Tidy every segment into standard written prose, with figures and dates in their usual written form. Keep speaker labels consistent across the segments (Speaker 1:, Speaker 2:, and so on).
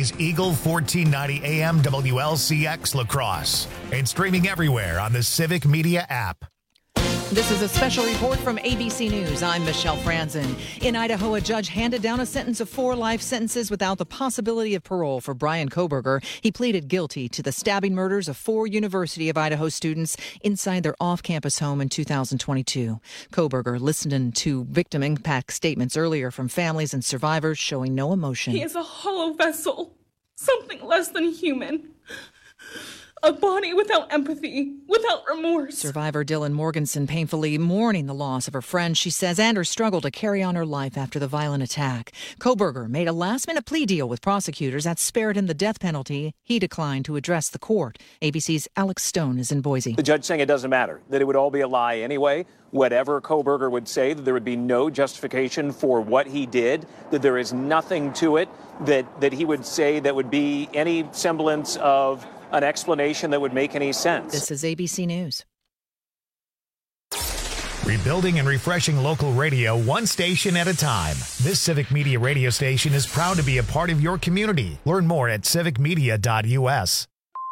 Speaker 1: is Eagle 1490 AM WLCX La Crosse and streaming everywhere on the Civic Media app.
Speaker 2: This is a special report from ABC News. I'm Michelle Franzen. In Idaho, a judge handed down a sentence of 4 life sentences without the possibility of parole for Brian Kohberger. He pleaded guilty to the stabbing murders of 4 University of Idaho students inside their off-campus home in 2022. Kohberger listened to victim impact statements earlier from families and survivors showing no emotion.
Speaker 3: He is a hollow vessel, something less than human. A body without empathy, without remorse.
Speaker 2: Survivor Dylan Morganson painfully mourning the loss of her friend, she says, and her struggle to carry on her life after the violent attack. Kohberger made a last-minute plea deal with prosecutors that spared him the death penalty. He declined to address the court. ABC's Alex Stone is in Boise.
Speaker 4: The judge saying it doesn't matter, that it would all be a lie anyway. Whatever Kohberger would say, that there would be no justification for what he did, that there is nothing to it, that he would say that would be any semblance of an explanation that would make any sense.
Speaker 2: This is ABC News.
Speaker 1: Rebuilding and refreshing local radio one station at a time. This Civic Media radio station is proud to be a part of your community. Learn more at civicmedia.us.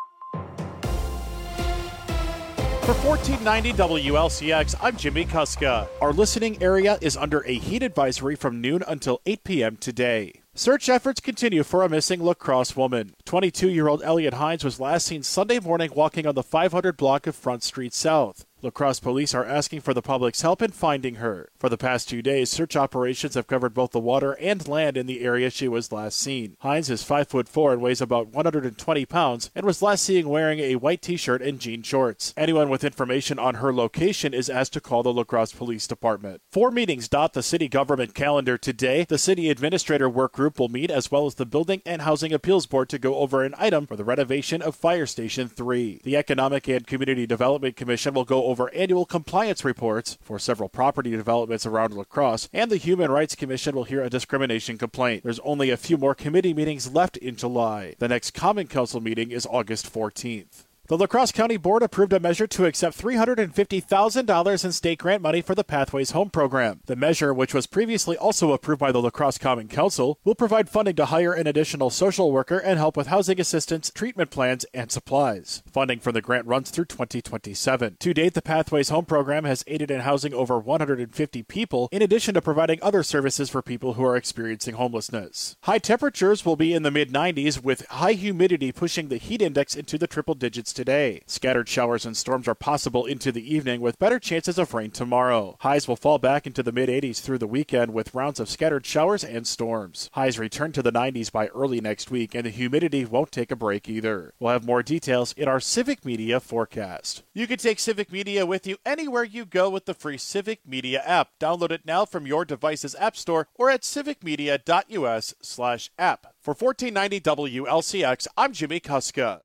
Speaker 5: For 1490 WLCX, I'm Jimmy Kuska. Our listening area is under a heat advisory from noon until 8 p.m. today. Search efforts continue for a missing La Crosse woman. 22-year-old Elliot Hines was last seen Sunday morning walking on the 500 block of Front Street South. La Crosse police are asking for the public's help in finding her. For the past 2 days, search operations have covered both the water and land in the area she was last seen. Hines is 5'4" and weighs about 120 pounds and was last seen wearing a white t-shirt and jean shorts. Anyone with information on her location is asked to call the La Crosse Police Department. 4 meetings dot the city government calendar today. The city administrator work group will meet, as well as the Building and Housing Appeals Board, to go over an item for the renovation of Fire Station 3. The Economic and Community Development Commission will go over annual compliance reports for several property developments around La Crosse, and the Human Rights Commission will hear a discrimination complaint. There's only a few more committee meetings left in July. The next Common Council meeting is August 14th. The La Crosse County Board approved a measure to accept $350,000 in state grant money for the Pathways Home Program. The measure, which was previously also approved by the La Crosse Common Council, will provide funding to hire an additional social worker and help with housing assistance, treatment plans, and supplies. Funding for the grant runs through 2027. To date, the Pathways Home Program has aided in housing over 150 people, in addition to providing other services for people who are experiencing homelessness. High temperatures will be in the mid-90s, with high humidity pushing the heat index into the triple digits today. Scattered showers and storms are possible into the evening, with better chances of rain tomorrow. Highs will fall back into the mid-80s through the weekend, with rounds of scattered showers and storms. Highs return to the 90s by early next week, and the humidity won't take a break either. We'll have more details in our Civic Media forecast. You can take Civic Media with you anywhere you go with the free Civic Media app. Download it now from your device's app store or at civicmedia.us/app. For 1490 WLCX, I'm Jimmy Kuska.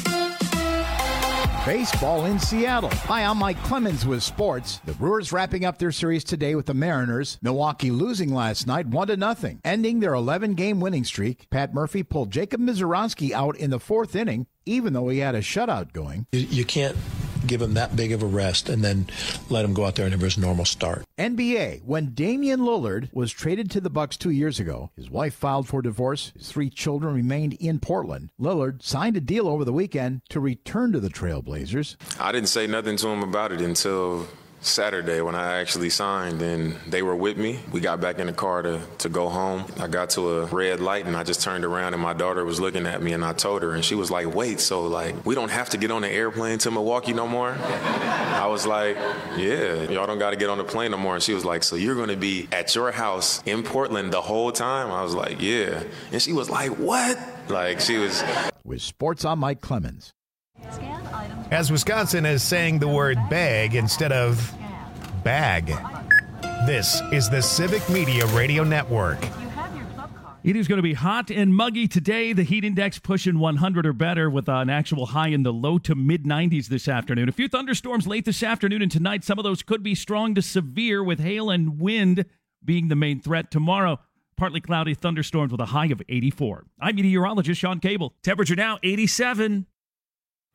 Speaker 6: Baseball in Seattle. Hi, I'm Mike Clemens with sports. The Brewers wrapping up their series today with the Mariners. Milwaukee losing last night 1-0, ending their 11-game winning streak. Pat Murphy pulled Jacob Misiorowski out in the 4th inning, even though he had a shutout going.
Speaker 7: You can't give him that big of a rest and then let him go out there and have his normal start.
Speaker 6: NBA, when Damian Lillard was traded to the Bucks 2 years ago, his wife filed for divorce, his 3 children remained in Portland. Lillard signed a deal over the weekend to return to the Trailblazers.
Speaker 8: I didn't say nothing to him about it until Saturday when I actually signed, and they were with me. We got back in the car to go home. I got to a red light and I just turned around and my daughter was looking at me, and I told her, and she was like, wait, so like we don't have to get on the airplane to Milwaukee no more? I was like, yeah, y'all don't got to get on the plane no more. And she was like, so you're going to be at your house in Portland the whole time? I was like, yeah. And she was like, what? Like she was.
Speaker 6: With sports, I'm Mike Clemens.
Speaker 1: As Wisconsin is saying the word bag instead of bag. This is the Civic Media Radio Network.
Speaker 9: It is going to be hot and muggy today. The heat index pushing 100 or better with an actual high in the low to mid-90s this afternoon. A few thunderstorms late this afternoon and tonight. Some of those could be strong to severe, with hail and wind being the main threat tomorrow. Partly cloudy thunderstorms with a high of 84. I'm meteorologist Sean Cable. Temperature now 87.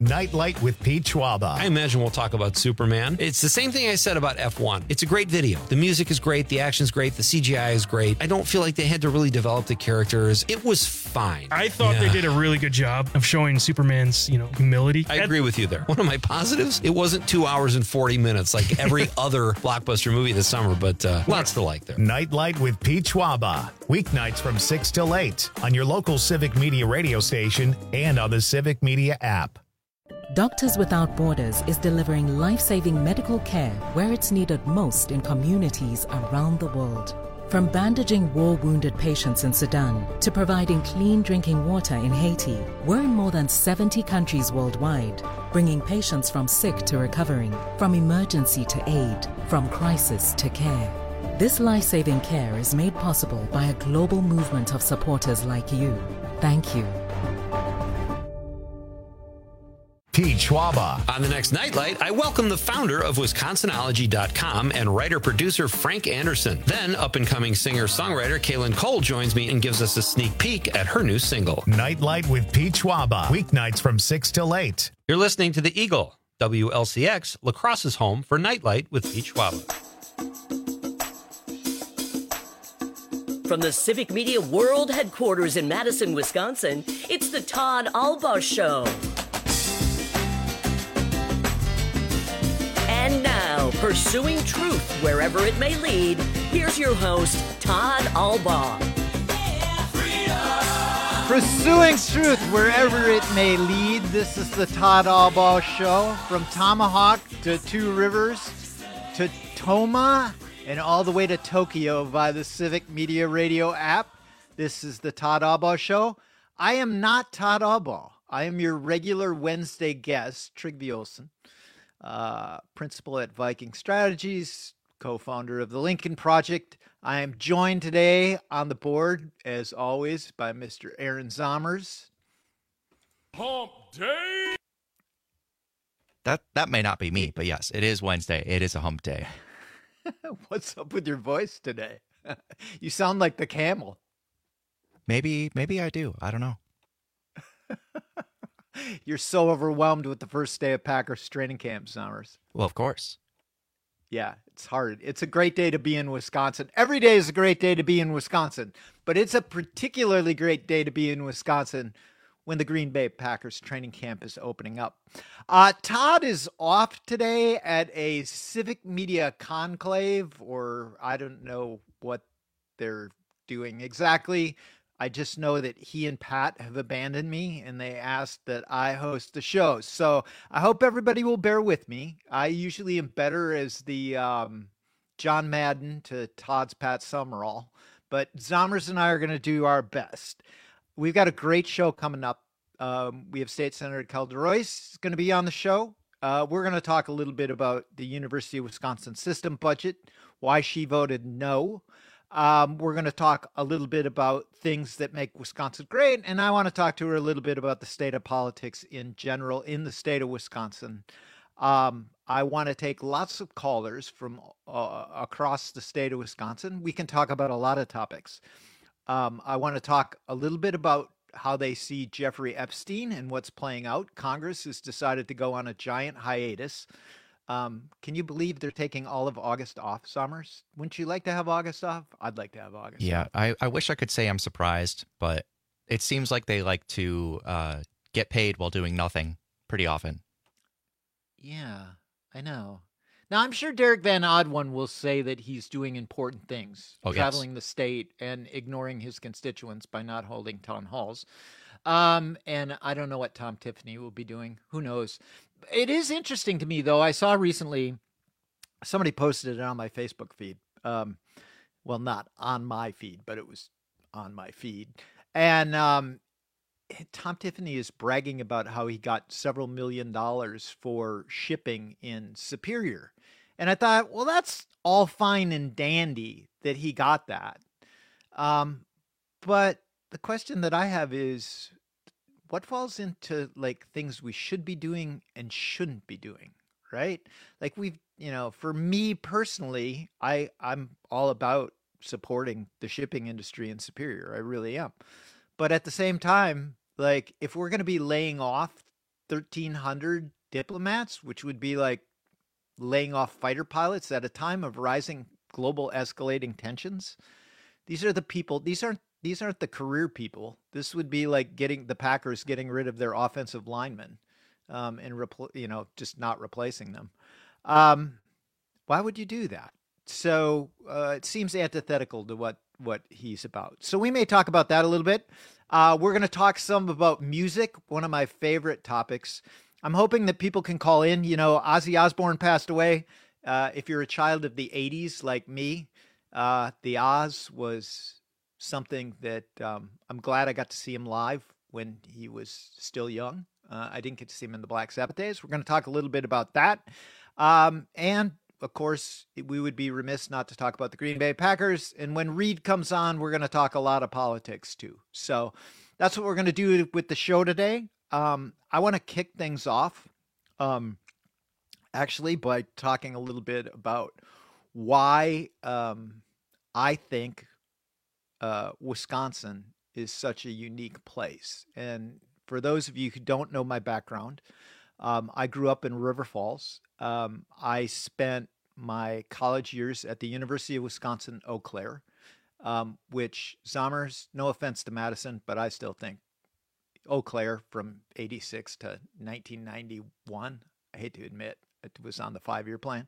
Speaker 1: Nightlight with Pete Schwaba.
Speaker 10: I imagine we'll talk about Superman. It's the same thing I said about F1. It's a great video. The music is great. The action's great. The CGI is great. I don't feel like they had to really develop the characters. It was fine.
Speaker 11: I thought they did a really good job of showing Superman's, humility.
Speaker 10: I agree with you there. One of my positives, it wasn't 2 hours and 40 minutes like every other blockbuster movie this summer, but lots to like there.
Speaker 1: Nightlight with Pete Schwaba. Weeknights from 6 till 8 on your local Civic Media radio station and on the Civic Media app.
Speaker 12: Doctors Without Borders is delivering life-saving medical care where it's needed most in communities around the world. From bandaging war-wounded patients in Sudan to providing clean drinking water in Haiti, we're in more than 70 countries worldwide, bringing patients from sick to recovering, from emergency to aid, from crisis to care. This life-saving care is made possible by a global movement of supporters like you. Thank you.
Speaker 1: Pete Schwaba.
Speaker 10: On the next Nightlight, I welcome the founder of Wisconsinology.com and writer-producer Frank Anderson. Then, up-and-coming singer-songwriter Kaylin Cole joins me and gives us a sneak peek at her new single.
Speaker 1: Nightlight with Pete Schwaba. Weeknights from 6 till 8.
Speaker 10: You're listening to The Eagle, WLCX, La Crosse's home for Nightlight with Pete Schwaba.
Speaker 13: From the Civic Media World Headquarters in Madison, Wisconsin, it's the Todd Albaugh Show. And now, pursuing truth wherever it may lead, here's your host, Todd Albaugh.
Speaker 14: Pursuing truth wherever it may lead, this is the Todd Albaugh Show. From Tomahawk to Two Rivers to Toma and all the way to Tokyo via the Civic Media Radio app. This is the Todd Albaugh Show. I am not Todd Albaugh. I am your regular Wednesday guest, Trygve Olsen. Principal at Viking Strategies, co-founder of the Lincoln Project. I am joined today on the board, as always, by Mr. Aaron Zommers.
Speaker 15: Hump Day!
Speaker 16: That may not be me, but yes, it is Wednesday. It is a hump day.
Speaker 14: What's up with your voice today? You sound like the camel.
Speaker 16: Maybe I do. I don't know.
Speaker 14: You're so overwhelmed with the first day of Packers training camp, Zommers.
Speaker 16: Well, of course.
Speaker 14: Yeah, it's hard. It's a great day to be in Wisconsin. Every day is a great day to be in Wisconsin, but it's a particularly great day to be in Wisconsin when the Green Bay Packers training camp is opening up. Todd is off today at a Civic Media conclave, or I don't know what they're doing exactly. I just know that he and Pat have abandoned me, and they asked that I host the show. So I hope everybody will bear with me. I usually am better as the John Madden to Todd's Pat Summerall, but Zommers and I are going to do our best. We've got a great show coming up. We have State Senator Calderoyce going to be on the show. We're going to talk a little bit about the University of Wisconsin system budget, why she voted no. We're going to talk a little bit about things that make Wisconsin great, and I want to talk to her a little bit about the state of politics in general in the state of Wisconsin. I want to take lots of callers from across the state of Wisconsin. We can talk about a lot of topics. I want to talk a little bit about how they see Jeffrey Epstein and what's playing out. Congress has decided to go on a giant hiatus. Can you believe they're taking all of August off, Zommers? Wouldn't you like to have August off? I'd like to have August off.
Speaker 16: I wish I could say I'm surprised, but it seems like they like to get paid while doing nothing pretty often.
Speaker 14: Yeah, I know. Now, I'm sure Derek Van Oddone will say that he's doing important things, traveling the state and ignoring his constituents by not holding town halls. And I don't know what Tom Tiffany will be doing. Who knows? It is interesting to me, though. I saw recently somebody posted it on my Facebook feed. Well, not on my feed, but it was on my feed. And Tom Tiffany is bragging about how he got several $1 million for shipping in Superior. And I thought, well, that's all fine and dandy that he got that. But the question that I have is, what falls into like things we should be doing and shouldn't be doing, right? Like for me personally, I'm all about supporting the shipping industry in Superior. I really am. But at the same time, like if we're going to be laying off 1,300 diplomats, which would be like laying off fighter pilots at a time of rising global escalating tensions. These are the people. These aren't the career people. This would be like the Packers getting rid of their offensive linemen, and just not replacing them. Why would you do that? So it seems antithetical to what he's about. So we may talk about that a little bit. We're going to talk some about music, one of my favorite topics. I'm hoping that people can call in. Ozzy Osbourne passed away. If you're a child of the 80s like me, the Oz was something that I'm glad I got to see him live when he was still young. I didn't get to see him in the Black Sabbath days. We're going to talk a little bit about that. And, of course, we would be remiss not to talk about the Green Bay Packers. And when Reed comes on, we're going to talk a lot of politics, too. So that's what we're going to do with the show today. I want to kick things off, actually, by talking a little bit about why I think Wisconsin is such a unique place. And for those of you who don't know my background, I grew up in River Falls. I spent my college years at the University of Wisconsin, Eau Claire, which Zommers, no offense to Madison, but I still think Eau Claire from 86 to 1991, I hate to admit, it was on the 5-year plan.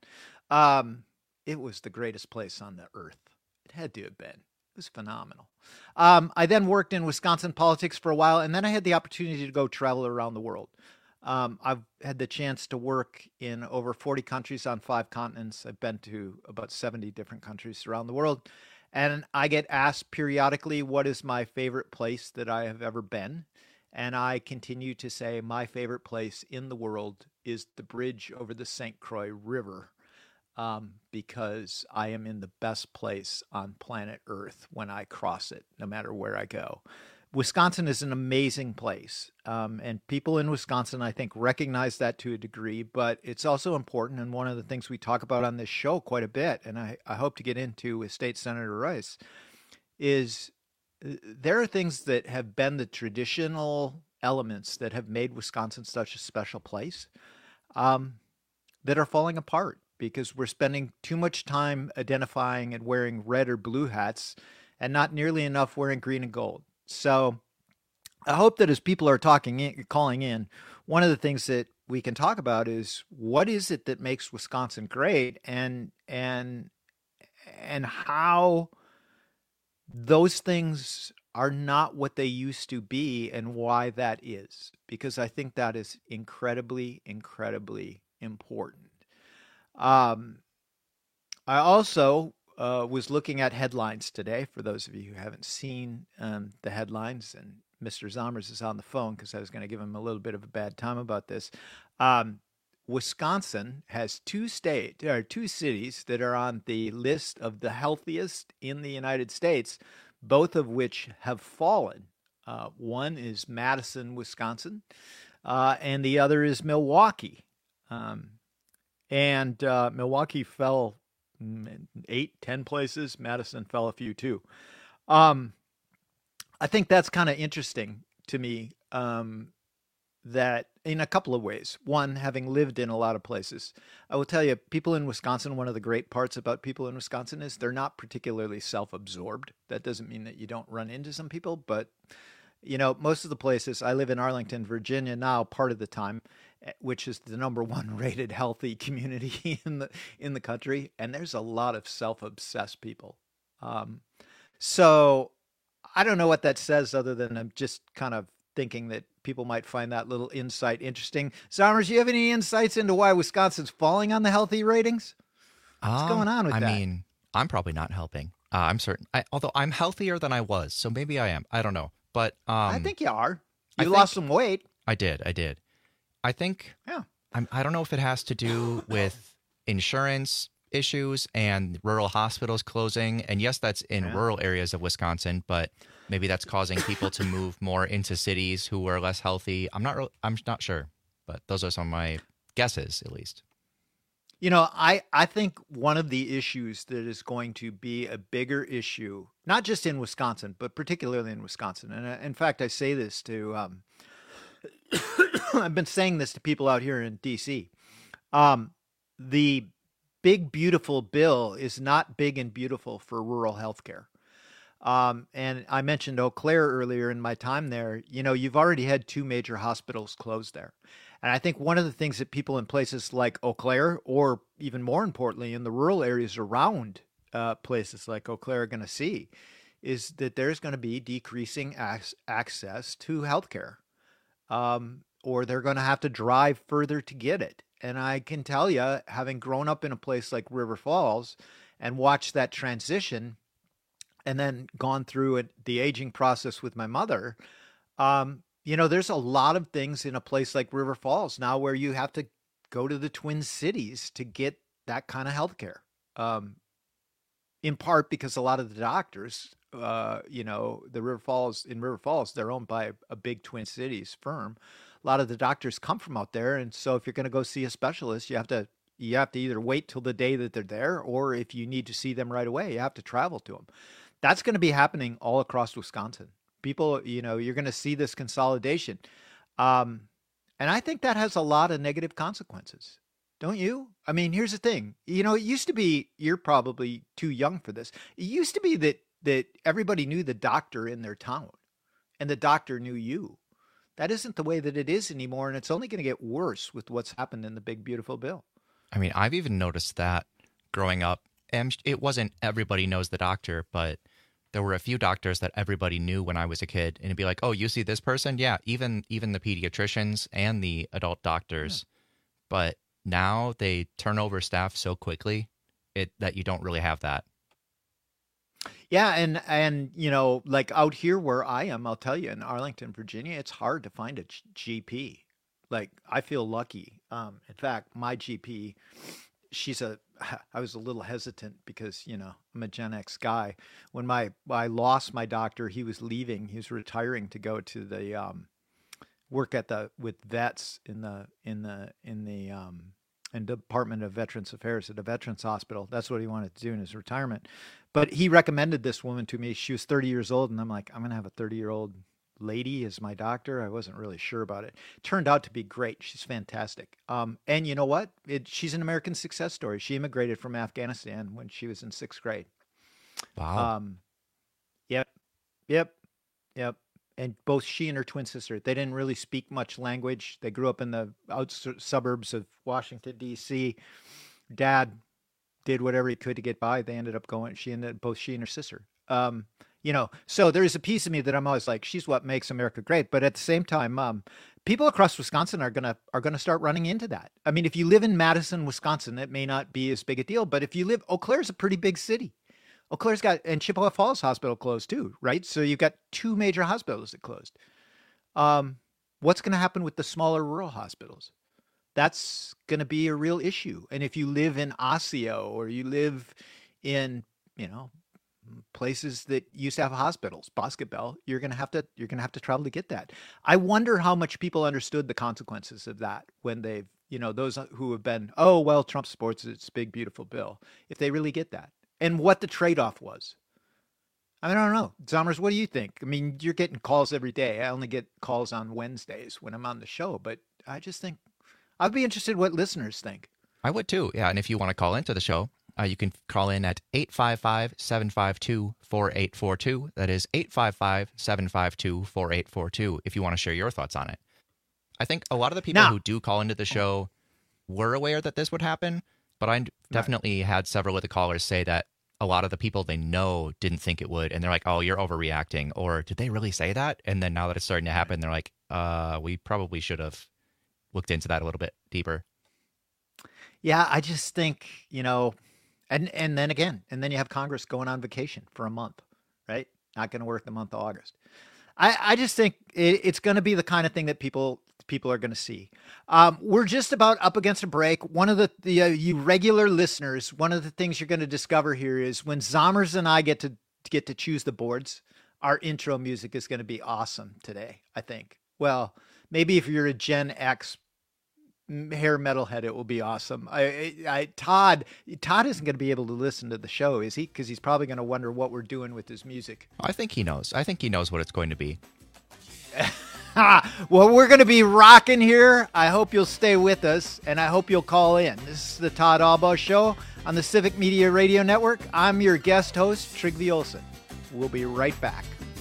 Speaker 14: It was the greatest place on the earth. It had to have been. It was phenomenal. I then worked in Wisconsin politics for a while, and then I had the opportunity to go travel around the world. I've had the chance to work in over 40 countries on 5 continents. I've been to about 70 different countries around the world. And I get asked periodically, what is my favorite place that I have ever been? And I continue to say my favorite place in the world is the bridge over the St. Croix River, because I am in the best place on planet Earth when I cross it, no matter where I go. Wisconsin is an amazing place, and people in Wisconsin, I think, recognize that to a degree, but it's also important, and one of the things we talk about on this show quite a bit, and I hope to get into with State Senator Rice, is there are things that have been the traditional elements that have made Wisconsin such a special place that are falling apart because we're spending too much time identifying and wearing red or blue hats and not nearly enough wearing green and gold. So I hope that as people are calling in, one of the things that we can talk about is what is it that makes Wisconsin great and how those things are not what they used to be and why that is, because I think that is incredibly, incredibly important. I also was looking at headlines today, for those of you who haven't seen the headlines, and Mr. Zommers is on the phone because I was going to give him a little bit of a bad time about this. Wisconsin has 2 cities that are on the list of the healthiest in the United States, both of which have fallen. One is Madison, Wisconsin, and the other is Milwaukee. And Milwaukee fell 8, 10 places. Madison fell a few too. I think that's kind of interesting to me, that in a couple of ways. One, having lived in a lot of places, I will tell you, people in Wisconsin, one of the great parts about people in Wisconsin is they're not particularly self-absorbed. That doesn't mean that you don't run into some people, but most of the places, I live in Arlington, Virginia now part of the time, which is the #1 rated healthy community in the country, and there's a lot of self-obsessed people. So I don't know what that says, other than I'm just kind of thinking that people might find that little insight interesting. Zommers, you have any insights into why Wisconsin's falling on the healthy ratings? What's going on with that?
Speaker 16: I mean, I'm probably not helping. I'm certain. Although I'm healthier than I was, so maybe I am. I don't know. But
Speaker 14: I think you are. You lost some weight.
Speaker 16: I did. I think.
Speaker 14: Yeah.
Speaker 16: I don't know if it has to do with insurance issues and rural hospitals closing. And yes, that's in rural areas of Wisconsin, but maybe that's causing people to move more into cities who are less healthy. I'm not sure, but those are some of my guesses, at least.
Speaker 14: I think one of the issues that is going to be a bigger issue, not just in Wisconsin, but particularly in Wisconsin. And in fact, I say this to I've been saying this to people out here in D.C. The big, beautiful bill is not big and beautiful for rural healthcare. And I mentioned Eau Claire earlier in my time there. You know, you've already had 2 major hospitals closed there. And I think one of the things that people in places like Eau Claire, or even more importantly, in the rural areas around places like Eau Claire are going to see is that there's going to be decreasing access to healthcare, or they're going to have to drive further to get it. And I can tell you, having grown up in a place like River Falls and watched that transition and then gone through the aging process with my mother, you know, there's a lot of things in a place like River Falls now where you have to go to the Twin Cities to get that kind of healthcare. In part because a lot of the doctors, you know, in River Falls, they're owned by a big Twin Cities firm. A lot of the doctors come from out there. And so if you're going to go see a specialist, you have to either wait till the day that they're there, or if you need to see them right away, you have to travel to them. That's going to be happening all across Wisconsin. People, you know, you're going to see this consolidation. And I think that has a lot of negative consequences. Don't you? I mean, here's the thing. You know, it used to be, you're probably too young for this. It used to be that everybody knew the doctor in their town and the doctor knew you. That isn't the way that it is anymore. And it's only going to get worse with what's happened in the big, beautiful bill.
Speaker 16: I mean, I've even noticed that growing up, and it wasn't everybody knows the doctor, but there were a few doctors that everybody knew when I was a kid. And it'd be like, oh, you see this person? Yeah, even the pediatricians and the adult doctors. Yeah. But now they turn over staff so quickly that you don't really have that.
Speaker 14: Yeah, and you know, like out here where I am, I'll tell you, in Arlington, Virginia, it's hard to find a GP. Like, I feel lucky. In fact, my GP, I was a little hesitant because, you know, I'm a Gen X guy. When I lost my doctor, he was leaving. He was retiring to go to the work with vets in the Department of Veterans Affairs at a veterans hospital. That's what he wanted to do in his retirement. But he recommended this woman to me. She was 30 years old, and I'm like, I'm going to have a 30-year-old lady as my doctor. I wasn't really sure about it. Turned out to be great. She's fantastic. And you know what? She's an American success story. She immigrated from Afghanistan when she was in 6th grade.
Speaker 16: Wow.
Speaker 14: Yep. And both she and her twin sister, they didn't really speak much language. They grew up in the suburbs of Washington, D.C. Dad did whatever he could to get by. They ended up going, both she and her sister. You know, so there's a piece of me that I'm always like, she's what makes America great. But at the same time, people across Wisconsin are gonna start running into that. I mean, if you live in Madison, Wisconsin, it may not be as big a deal. But if you live, Eau Claire's a pretty big city. Eau Claire's and Chippewa Falls Hospital closed too, right? So you've got 2 major hospitals that closed. What's going to happen with the smaller rural hospitals? That's going to be a real issue. And if you live in Osseo or you live in, you know, places that used to have hospitals, Boscobel, you're going to have to travel to get that. I wonder how much people understood the consequences of that when they've, you know, those who have been, oh, well, Trump supports its big, beautiful bill, if they really get that. And what the trade-off was. I don't know. Zommers, what do you think? I mean, you're getting calls every day. I only get calls on Wednesdays when I'm on the show, but I just think I'd be interested what listeners think.
Speaker 16: I would too. Yeah. And if you want to call into the show, you can call in at 855-752-4842. That is 855-752-4842 if you want to share your thoughts on it. I think a lot of the people who do call into the show were aware that this would happen, but I definitely had several of the callers say that a lot of the people they know didn't think it would. And they're like, oh, you're overreacting. Or did they really say that? And then now that it's starting to happen, they're like, we probably should have looked into that a little bit deeper.
Speaker 14: Yeah, I just think, you know, and then you have Congress going on vacation for a month, right? Not going to work the month of August. I just think it's going to be the kind of thing that people are going to see. We're just about up against a break. One of the you regular listeners, one of the things you're going to discover here is when Zommers and I get to choose the boards, our intro music is going to be awesome today, I think. Well, maybe if you're a Gen X hair metalhead, it will be awesome. Todd isn't going to be able to listen to the show, is he? Because he's probably going to wonder what we're doing with his music.
Speaker 16: I think he knows. I think he knows what it's going to be.
Speaker 14: Well, we're going to be rocking here. I hope you'll stay with us, and I hope you'll call in. This is the Todd Albaugh Show on the Civic Media Radio Network. I'm your guest host, Trygve Olsen. We'll be right back.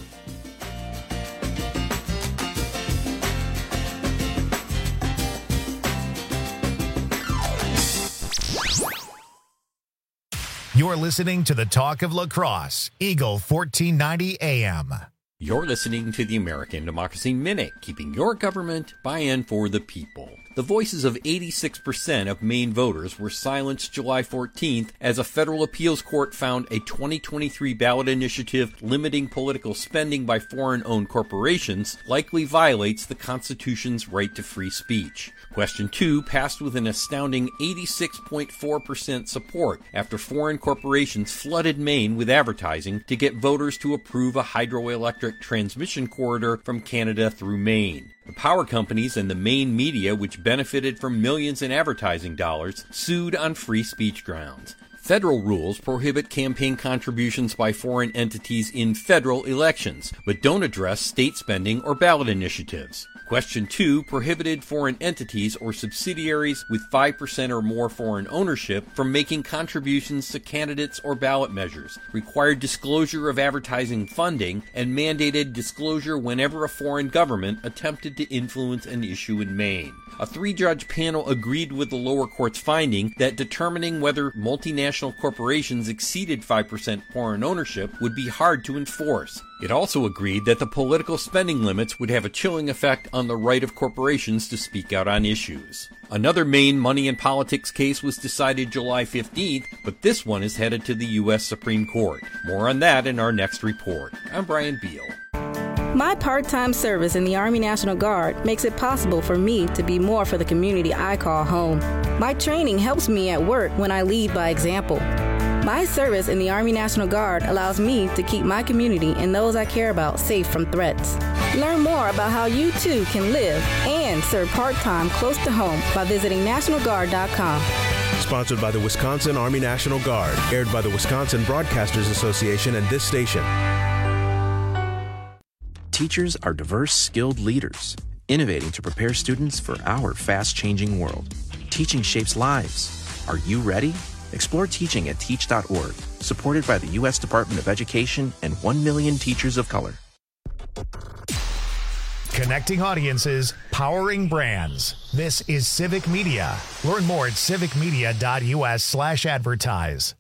Speaker 1: You're listening to the Talk of Lacrosse, Eagle 1490 AM.
Speaker 17: You're listening to the American Democracy Minute, keeping your government by and for the people. The voices of 86% of Maine voters were silenced July 14th as a federal appeals court found a 2023 ballot initiative limiting political spending by foreign-owned corporations likely violates the Constitution's right to free speech. Question 2 passed with an astounding 86.4% support after foreign corporations flooded Maine with advertising to get voters to approve a hydroelectric transmission corridor from Canada through Maine. The power companies and the Maine media, which benefited from millions in advertising dollars, sued on free speech grounds. Federal rules prohibit campaign contributions by foreign entities in federal elections, but don't address state spending or ballot initiatives. Question 2 prohibited foreign entities or subsidiaries with 5% or more foreign ownership from making contributions to candidates or ballot measures, required disclosure of advertising funding, and mandated disclosure whenever a foreign government attempted to influence an issue in Maine. A 3-judge panel agreed with the lower court's finding that determining whether multinational corporations exceeded 5% foreign ownership would be hard to enforce. It also agreed that the political spending limits would have a chilling effect on the right of corporations to speak out on issues. Another Maine money and politics case was decided July 15th, but this one is headed to the U.S. Supreme Court. More on that in our next report. I'm Brian Beal.
Speaker 18: My part-time service in the Army National Guard makes it possible for me to be more for the community I call home. My training helps me at work when I lead by example. My service in the Army National Guard allows me to keep my community and those I care about safe from threats. Learn more about how you too can live and serve part-time close to home by visiting NationalGuard.com.
Speaker 19: Sponsored by the Wisconsin Army National Guard, aired by the Wisconsin Broadcasters Association and this station.
Speaker 20: Teachers are diverse, skilled leaders, innovating to prepare students for our fast-changing world. Teaching shapes lives. Are you ready? Explore teaching at teach.org, supported by the U.S. Department of Education and 1 million teachers of color.
Speaker 1: Connecting audiences, powering brands. This is Civic Media. Learn more at civicmedia.us/advertise.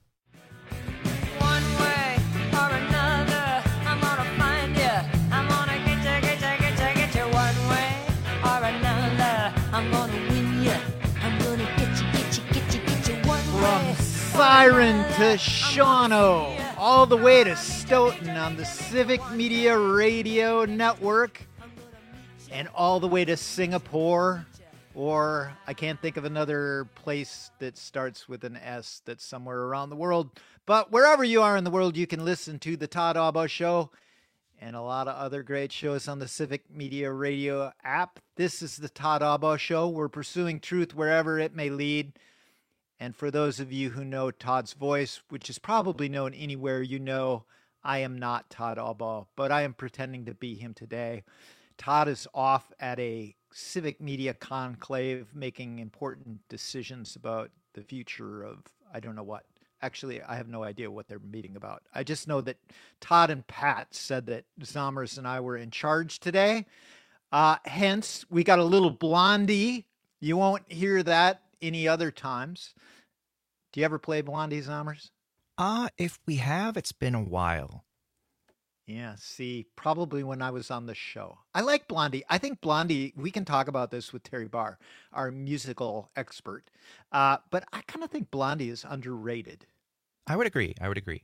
Speaker 14: Byron to Shawano, all the way to Stoughton on the Civic Media Radio Network, and all the way to Singapore, or I can't think of another place that starts with an S that's somewhere around the world. But wherever you are in the world, you can listen to the Todd Albaugh Show and a lot of other great shows on the Civic Media Radio app. This is the Todd Albaugh Show. We're pursuing truth wherever it may lead. And for those of you who know Todd's voice, which is probably known anywhere, you know I am not Todd Albaugh, but I am pretending to be him today. Todd is off at a civic media conclave making important decisions about the future of I don't know what. Actually, I have no idea what they're meeting about. I just know that Todd and Pat said that Zommers and I were in charge today. Hence, we got a little Blondie. You won't hear that any other times. Do you ever play Blondie, Zommers?
Speaker 16: If we have, it's been a while.
Speaker 14: Yeah, see, probably when I was on the show. I like Blondie. I think Blondie, we can talk about this with Terry Barr, our musical expert. But I kind of think Blondie is underrated.
Speaker 16: I would agree.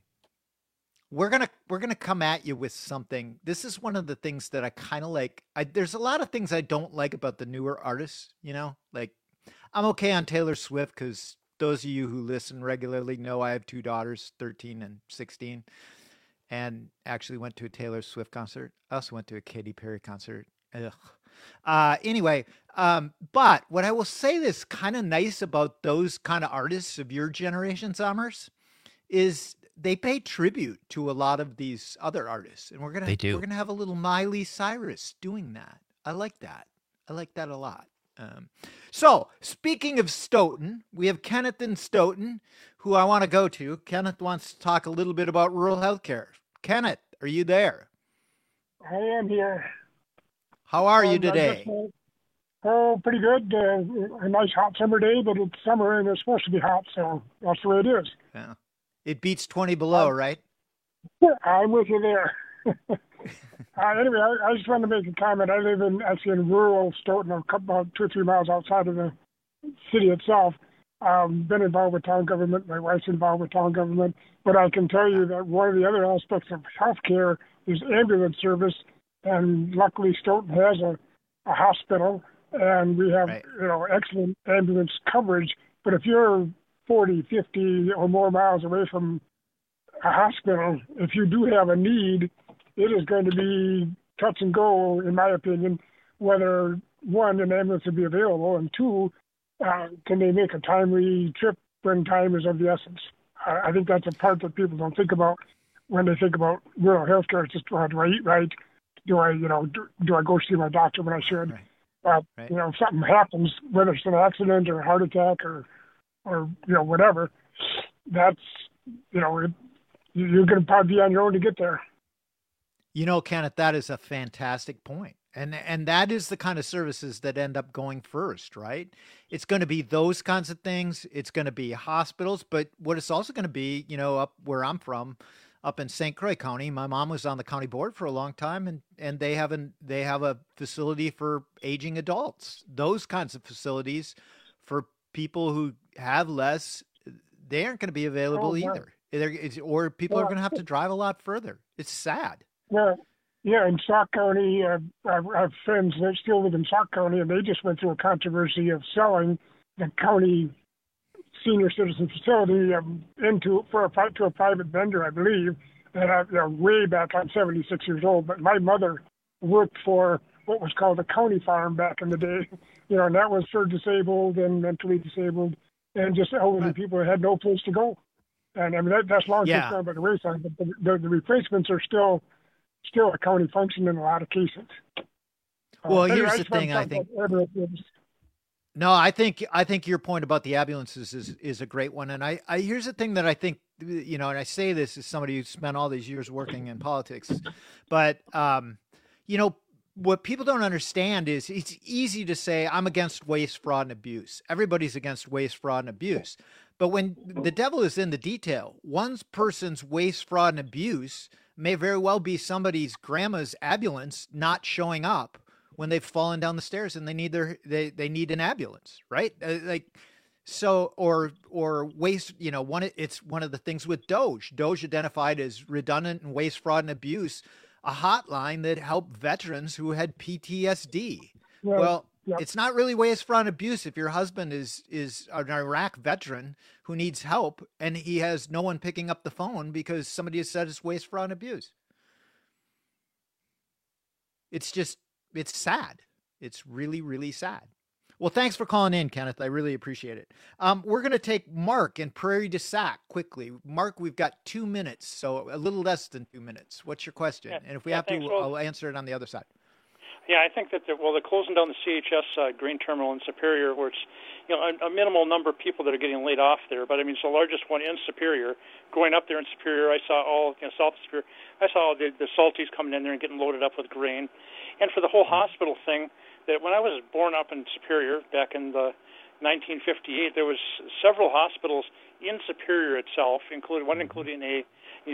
Speaker 14: We're gonna come at you with something. This is one of the things that I kind of like. There's a lot of things I don't like about the newer artists, you know? Like, I'm okay on Taylor Swift because those of you who listen regularly know I have 2 daughters, 13 and 16, and actually went to a Taylor Swift concert. I also went to a Katy Perry concert. Anyway, but what I will say that's kind of nice about those kind of artists of your generation, Zommers, is they pay tribute to a lot of these other artists. And we're gonna have a little Miley Cyrus doing that I like that. I like that a lot. So, speaking of Stoughton, we have Kenneth in Stoughton, who I want to go to. Kenneth wants to talk a little bit about rural healthcare. Kenneth, are you there?
Speaker 21: I am here.
Speaker 14: How are you today?
Speaker 21: Pretty good. A nice hot summer day, but it's summer and it's supposed to be hot, so that's the way it is.
Speaker 14: Yeah. It beats 20 below, right?
Speaker 21: I'm with you there. Anyway, I just wanted to make a comment. I live in rural Stoughton, about 2 or 3 miles outside of the city itself. Been involved with town government. My wife's involved with town government. But I can tell you that one of the other aspects of healthcare is ambulance service. And luckily, Stoughton has a hospital, and we have excellent ambulance coverage. But if you're 40, 50 or more miles away from a hospital, if you do have a need, it is going to be touch and go, in my opinion, whether, one, an ambulance will be available, and two, can they make a timely trip when time is of the essence. I think that's a part that people don't think about when they think about rural health care. It's just, do I eat right? Do I go see my doctor when I should? Right. If something happens, whether it's an accident or a heart attack or whatever, that's, you're going to probably be on your own to get there.
Speaker 14: Kenneth, that is a fantastic point. And that is the kind of services that end up going first, right? It's going to be those kinds of things. It's going to be hospitals, but what it's also going to be, up where I'm from, up in St. Croix County. My mom was on the county board for a long time, and they have a facility for aging adults. Those kinds of facilities for people who have less, they aren't going to be available either. Or people are going to have to drive a lot further. It's sad.
Speaker 21: Yeah, in Sauk County, I have friends that still live in Sauk County, and they just went through a controversy of selling the county senior citizen facility to a private vendor, I believe. And way back, I'm 76 years old, but my mother worked for what was called a county farm back in the day, and that was for disabled and mentally disabled and just elderly people who had no place to go. And I mean, that's long since gone by the wayside, but the replacements are still a county function in a lot of cases.
Speaker 14: Well, here's the thing, I think. No, I think your point about the ambulances is a great one. And I here's the thing that I think, and I say this as somebody who spent all these years working in politics, but, what people don't understand is it's easy to say, I'm against waste, fraud, and abuse. Everybody's against waste, fraud, and abuse. But when the devil is in the detail, one person's waste, fraud, and abuse may very well be somebody's grandma's ambulance not showing up when they've fallen down the stairs and they need they need an ambulance, right? Or waste, it's one of the things with Doge. Doge identified as redundant and waste, fraud, and abuse, a hotline that helped veterans who had PTSD. Right. Well, it's not really waste, fraud, and abuse if your husband is an Iraq veteran who needs help and he has no one picking up the phone because somebody has said it's waste, fraud, and abuse. It's sad. It's really, really sad. Well, thanks for calling in, Kenneth. I really appreciate it. We're going to take Mark in Prairie du Sac quickly. Mark, we've got 2 minutes, so a little less than 2 minutes. What's your question?
Speaker 22: Yeah,
Speaker 14: and if we have to, I'll answer it on the other side.
Speaker 22: Yeah, I think that they're closing down the CHS grain terminal in Superior, where it's a minimal number of people that are getting laid off there. But I mean, it's the largest one in Superior. Growing up there in Superior, I saw all south of Superior. I saw all the salties coming in there and getting loaded up with grain. And for the whole hospital thing, that when I was born up in Superior back in the 1958, there was several hospitals in Superior itself, including the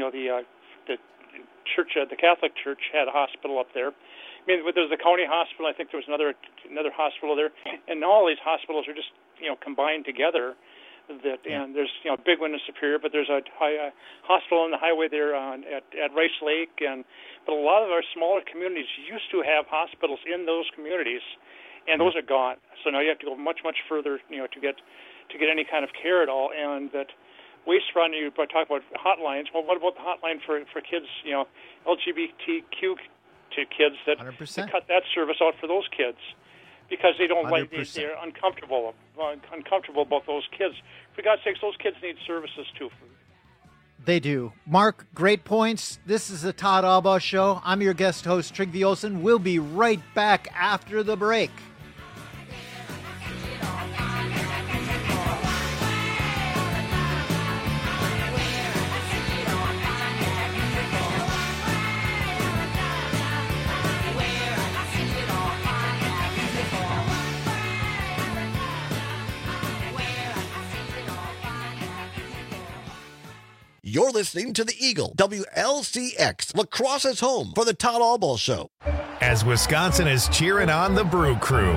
Speaker 22: church, the Catholic Church had a hospital up there. I mean, there's the county hospital. I think there was another hospital there, and all these hospitals are just combined together. And there's a big one in Superior, but there's a hospital on the highway there at Rice Lake, but a lot of our smaller communities used to have hospitals in those communities, and those are gone. So now you have to go much further, to get any kind of care at all. And that waste fraud, you talk about hotlines. Well, what about the hotline for kids? LGBTQ to kids that cut that service out for those kids. Because they don't 100%. They're uncomfortable about those kids. For God's sakes, those kids need services too.
Speaker 14: They do. Mark, great points. This is the Todd Albaugh Show. I'm your guest host, Trygve Olsen. We'll be right back after the break.
Speaker 3: You're listening to the Eagle, WLCX, Lacrosse's home for the Todd Albaugh Show.
Speaker 1: As Wisconsin is cheering on the Brew Crew.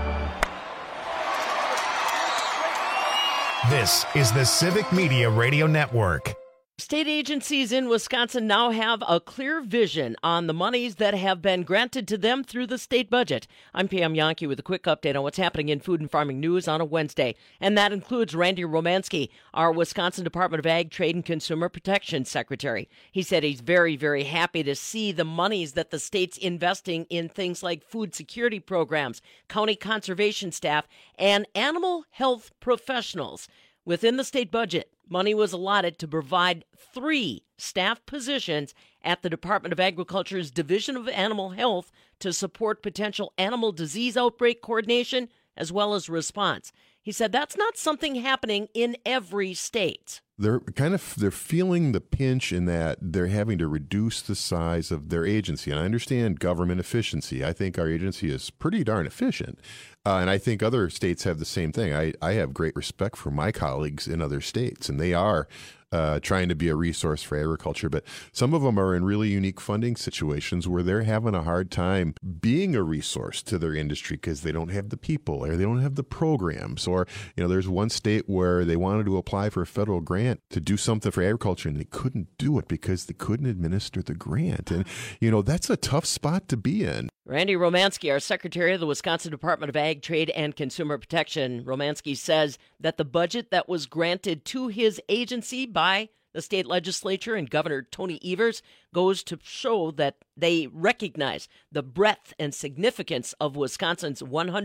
Speaker 1: This is the Civic Media Radio Network.
Speaker 4: State agencies in Wisconsin now have a clear vision on the monies that have been granted to them through the state budget. I'm Pam Yankee with a quick update on what's happening in food and farming news on a Wednesday. And that includes Randy Romanski, our Wisconsin Department of Ag, Trade, and Consumer Protection Secretary. He said he's very, very happy to see the monies that the state's investing in things like food security programs, county conservation staff, and animal health professionals. Within the state budget, money was allotted to provide 3 staff positions at the Department of Agriculture's Division of Animal Health to support potential animal disease outbreak coordination as well as response. He said that's not something happening in every state.
Speaker 23: They're feeling the pinch in that they're having to reduce the size of their agency. And I understand government efficiency. I think our agency is pretty darn efficient. And I think other states have the same thing. I have great respect for my colleagues in other states, and they are trying to be a resource for agriculture. But some of them are in really unique funding situations where they're having a hard time being a resource to their industry because they don't have the people or they don't have the programs. Or, there's one state where they wanted to apply for a federal grant to do something for agriculture, and they couldn't do it because they couldn't administer the grant. And, that's a tough spot to be in.
Speaker 4: Randy Romanski, our Secretary of the Wisconsin Department of Ag, Trade, and Consumer Protection. Romanski says that the budget that was granted to his agency by the state legislature and Governor Tony Evers goes to show that they recognize the breadth and significance of Wisconsin's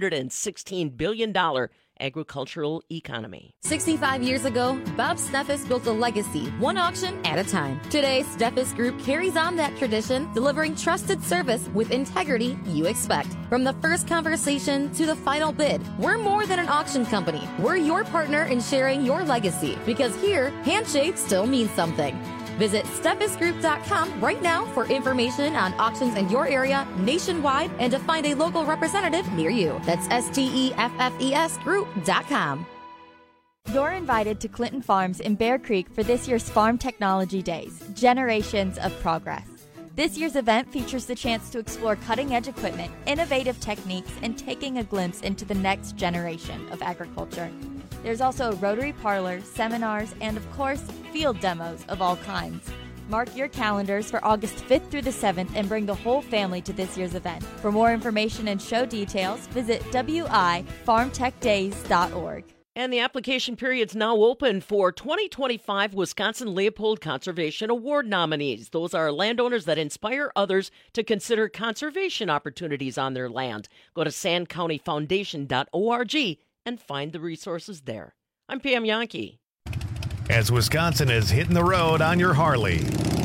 Speaker 4: $116 billion agricultural economy.
Speaker 24: 65 years ago, Bob Steffes built a legacy, one auction at a time. Today, Steffes Group carries on that tradition, delivering trusted service with integrity you expect. From the first conversation to the final bid, we're more than an auction company. We're your partner in sharing your legacy, because here, handshakes still mean something. Visit SteffesGroup.com right now for information on auctions in your area nationwide and to find a local representative near you. That's STEFFES Group.com.
Speaker 25: You're invited to Clinton Farms in Bear Creek for this year's Farm Technology Days, Generations of Progress. This year's event features the chance to explore cutting-edge equipment, innovative techniques, and taking a glimpse into the next generation of agriculture. There's also a Rotary Parlor, seminars, and of course, field demos of all kinds. Mark your calendars for August 5th through the 7th and bring the whole family to this year's event. For more information and show details, visit wifarmtechdays.org.
Speaker 4: And the application period's now open for 2025 Wisconsin Leopold Conservation Award nominees. Those are landowners that inspire others to consider conservation opportunities on their land. Go to sandcountyfoundation.org and find the resources there. I'm Pam Yankee.
Speaker 1: As Wisconsin is hitting the road on your Harley,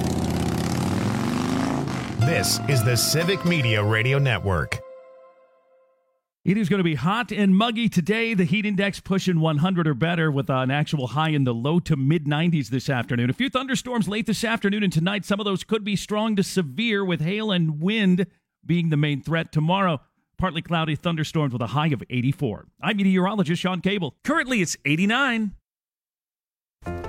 Speaker 1: this is the Civic Media Radio Network.
Speaker 9: It is going to be hot and muggy today. The heat index pushing 100 or better with an actual high in the low to mid-90s this afternoon. A few thunderstorms late this afternoon and tonight. Some of those could be strong to severe with hail and wind being the main threat tomorrow. Partly cloudy thunderstorms with a high of 84. I'm meteorologist Sean Cable. Currently, it's 89.
Speaker 26: Mommy,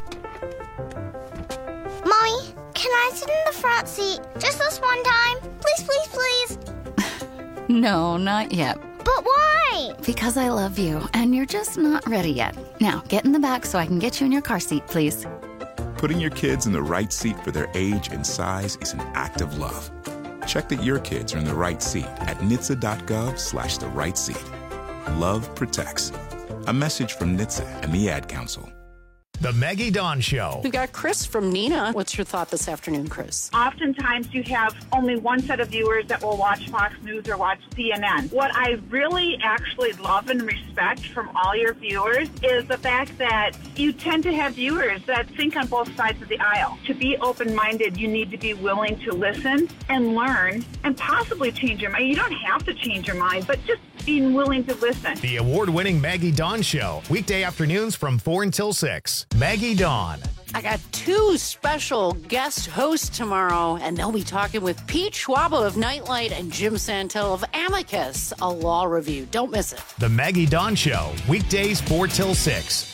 Speaker 26: can I sit in the front seat just this one time? Please, please, please.
Speaker 27: No, not yet.
Speaker 26: But why?
Speaker 27: Because I love you, and you're just not ready yet. Now, get in the back so I can get you in your car seat, please.
Speaker 28: Putting your kids in the right seat for their age and size is an act of love. Check that your kids are in the right seat at NHTSA.gov/the right seat. Love protects. A message from NHTSA and the Ad Council.
Speaker 1: The Maggie Dawn Show.
Speaker 2: We've got Chris from Nina. What's your thought this afternoon, Chris?
Speaker 5: Oftentimes you have only one set of viewers that will watch Fox News or watch CNN. What I really actually love and respect from all your viewers is the fact that you tend to have viewers that think on both sides of the aisle. To be open-minded, you need to be willing to listen and learn and possibly change your mind. You don't have to change your mind, but just being willing to listen.
Speaker 1: The award-winning Maggie Dawn Show. Weekday afternoons from 4 until 6. Maggie Dawn.
Speaker 2: I got 2 special guest hosts tomorrow, and they'll be talking with Pete Schwaba of Nightlight and Jim Santel of Amicus, a law review. Don't miss it.
Speaker 1: The Maggie Dawn Show. Weekdays 4 till 6.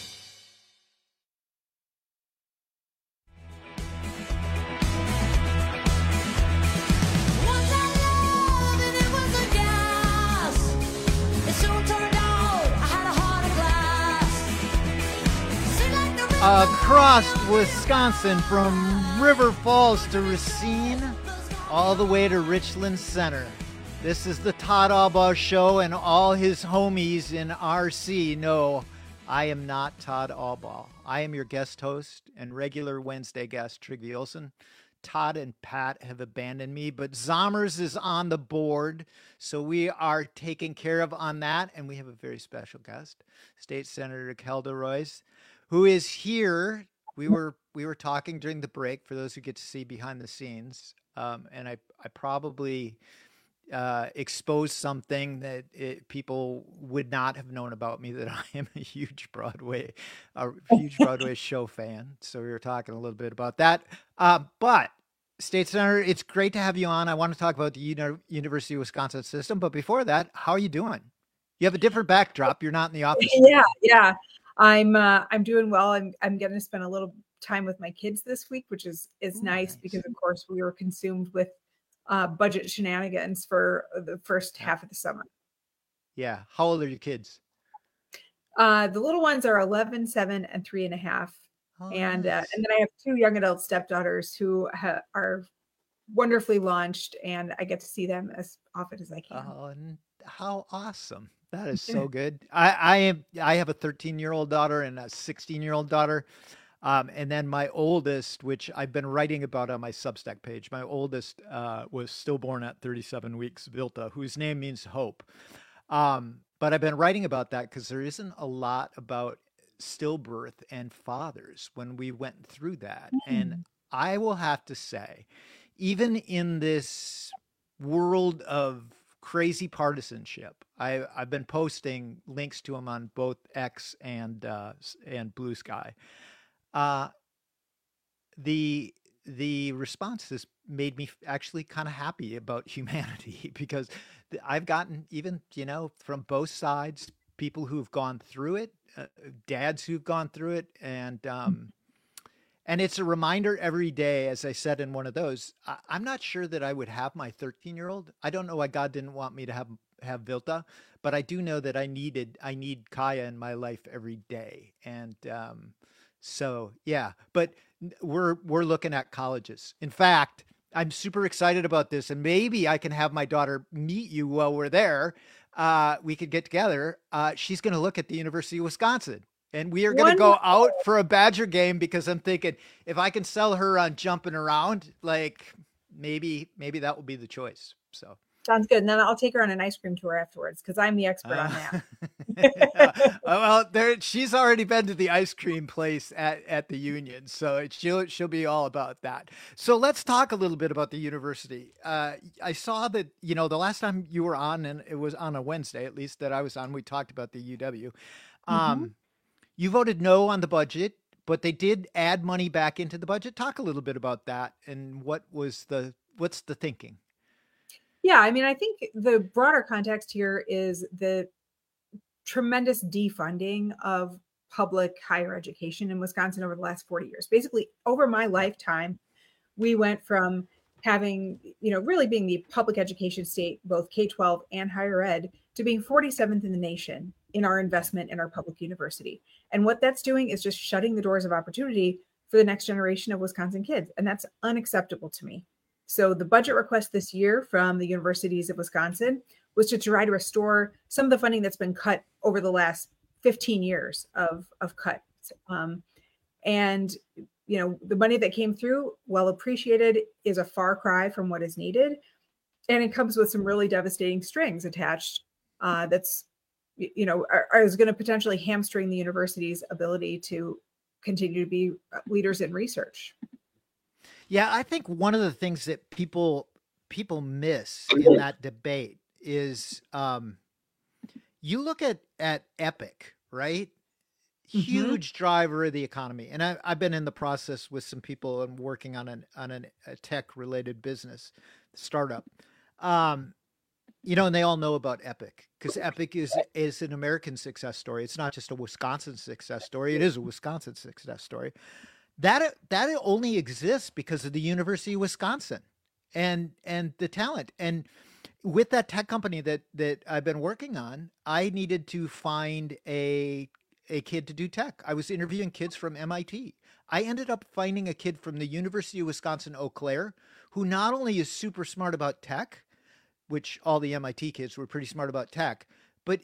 Speaker 14: Across Wisconsin from River Falls to Racine, all the way to Richland Center. This is the Todd Albaugh Show, and all his homies in RC know I am not Todd Albaugh. I am your guest host and regular Wednesday guest, Trygve Olsen. Todd and Pat have abandoned me, but Zommers is on the board, so we are taken care of on that, and we have a very special guest, State Senator Kelda Roys, who is here. We were talking during the break, for those who get to see behind the scenes, and I probably exposed something that people would not have known about me, that I am a huge Broadway show fan. So we were talking a little bit about that. But State Senator, it's great to have you on. I want to talk about the University of Wisconsin system. But before that, how are you doing? You have a different backdrop. You're not in the office.
Speaker 6: Yeah. I'm doing well. I'm going to spend a little time with my kids this week, which is nice because, of course, we were consumed with budget shenanigans for the first half of the summer.
Speaker 14: Yeah. How old are your kids?
Speaker 6: The little ones are 11, 7, and 3.5. Oh, and then I have 2 young adult stepdaughters who are wonderfully launched, and I get to see them as often as I can.
Speaker 14: Oh, how awesome. That is so good. I have a 13-year-old daughter and a 16-year-old daughter. And then my oldest, which I've been writing about on my Substack page, my oldest was stillborn at 37 weeks, Vilta, whose name means hope. But I've been writing about that because there isn't a lot about stillbirth and fathers when we went through that. Mm-hmm. And I will have to say, even in this world of crazy partisanship, I've been posting links to them on both X and Blue Sky. The response has made me actually kind of happy about humanity, because I've gotten, even, from both sides, people who've gone through it, dads who've gone through it. And it's a reminder every day, as I said in one of those, I'm not sure that I would have my 13-year-old. I don't know why God didn't want me to have Vilta, but I do know that I need Kaya in my life every day. And, so yeah, but we're looking at colleges. In fact, I'm super excited about this, and maybe I can have my daughter meet you while we're there. We could get together. She's going to look at the University of Wisconsin, and we are going to go out for a Badger game, because I'm thinking if I can sell her on jumping around, like maybe that will be the choice. So.
Speaker 6: Sounds good. And then I'll take her on an ice cream tour afterwards, because I'm the expert on that.
Speaker 14: Well, she's already been to the ice cream place at the Union, so she'll be all about that. So let's talk a little bit about the university. I saw that, the last time you were on, and it was on a Wednesday, at least that I was on, we talked about the UW. You voted no on the budget, but they did add money back into the budget. Talk a little bit about that, and what's the thinking?
Speaker 6: Yeah, I mean, I think the broader context here is the tremendous defunding of public higher education in Wisconsin over the last 40 years. Basically, over my lifetime, we went from having, really being the public education state, both K-12 and higher ed, to being 47th in the nation in our investment in our public university. And what that's doing is just shutting the doors of opportunity for the next generation of Wisconsin kids. And that's unacceptable to me. So the budget request this year from the universities of Wisconsin was to try to restore some of the funding that's been cut over the last 15 years of cuts. And, the money that came through, well appreciated, is a far cry from what is needed. And it comes with some really devastating strings attached that's, is going to potentially hamstring the university's ability to continue to be leaders in research.
Speaker 14: Yeah, I think one of the things that people miss in that debate is you look at Epic, right? Huge driver of the economy. And I've been in the process with some people and working on a tech related business startup. And they all know about Epic because Epic is an American success story. It's not just a Wisconsin success story. It is a Wisconsin success story. That only exists because of the University of Wisconsin and the talent. And with that tech company that I've been working on, I needed to find a kid to do tech. I was interviewing kids from MIT. I ended up finding a kid from the University of Wisconsin, Eau Claire, who not only is super smart about tech, which all the MIT kids were pretty smart about tech, but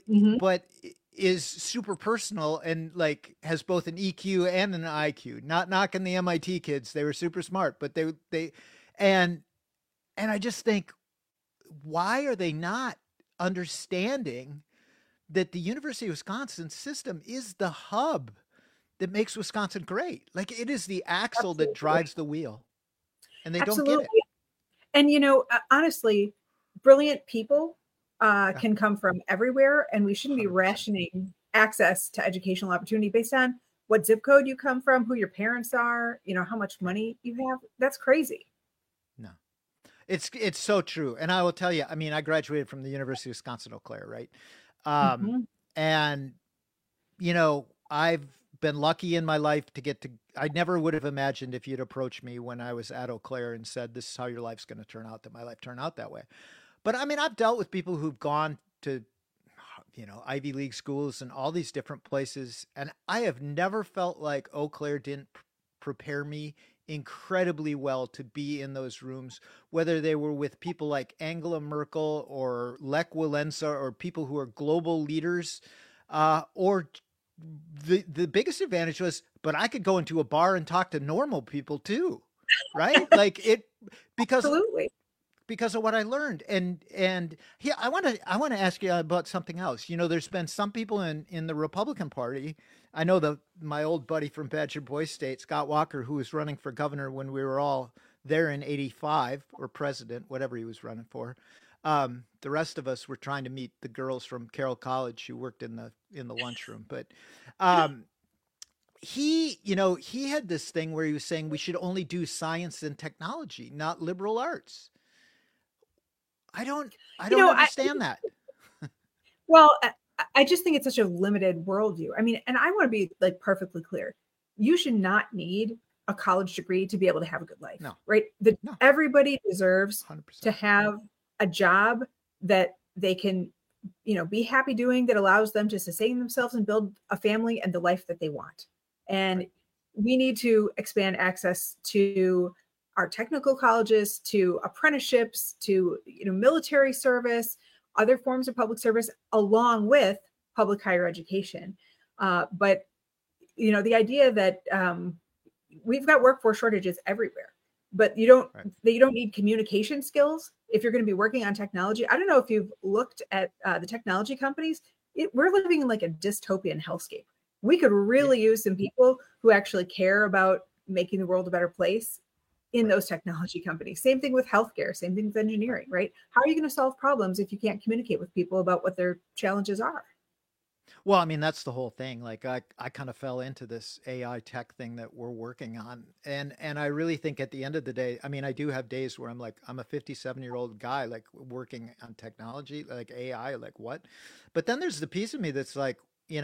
Speaker 14: is super personal and like has both an EQ and an IQ. Not knocking the MIT kids. They were super smart, but they and I just think, why are they not understanding that the University of Wisconsin system is the hub that makes Wisconsin great? Like, it is the axle that drives the wheel, and they don't get it.
Speaker 6: And, honestly, brilliant people can come from everywhere, and we shouldn't be rationing access to educational opportunity based on what zip code you come from, who your parents are, how much money you have. That's crazy.
Speaker 14: No, it's so true. And I will tell you, I mean, I graduated from the University of Wisconsin, Eau Claire, right? And, I've been lucky in my life I never would have imagined if you'd approached me when I was at Eau Claire and said, this is how your life's going to turn out, that my life turned out that way. But I mean, I've dealt with people who've gone to, Ivy League schools and all these different places. And I have never felt like Eau Claire didn't prepare me incredibly well to be in those rooms, whether they were with people like Angela Merkel or Lech Walesa or people who are global leaders, or the biggest advantage was, but I could go into a bar and talk to normal people too, right? Because of what I learned. And yeah, I want to ask you about something else. There's been some people in the Republican Party. I know my old buddy from Badger Boy State, Scott Walker, who was running for governor when we were all there in '85, or president, whatever he was running for. The rest of us were trying to meet the girls from Carroll College who worked in the lunchroom. But he had this thing where he was saying we should only do science and technology, not liberal arts. I don't understand that.
Speaker 6: Well, I just think it's such a limited worldview. I mean, and I want to be like perfectly clear. You should not need a college degree to be able to have a good life, right? Everybody deserves 100%. To have a job that they can, be happy doing, that allows them to sustain themselves and build a family and the life that they want. And we need to expand access to our technical colleges, to apprenticeships, to military service, other forms of public service, along with public higher education. But the idea that we've got workforce shortages everywhere, but you don't need communication skills if you're going to be working on technology. I don't know if you've looked at the technology companies. We're living in like a dystopian hellscape. We could really use some people who actually care about making the world a better place in those technology companies. Same thing with healthcare, same thing with engineering, right? How are you going to solve problems if you can't communicate with people about what their challenges are?
Speaker 14: Well, I mean, that's the whole thing. Like I kind of fell into this AI tech thing that we're working on. And I really think at the end of the day, I mean, I do have days where I'm like, I'm a 57-year-old guy, like working on technology, like AI, like what? But then there's the piece of me that's like,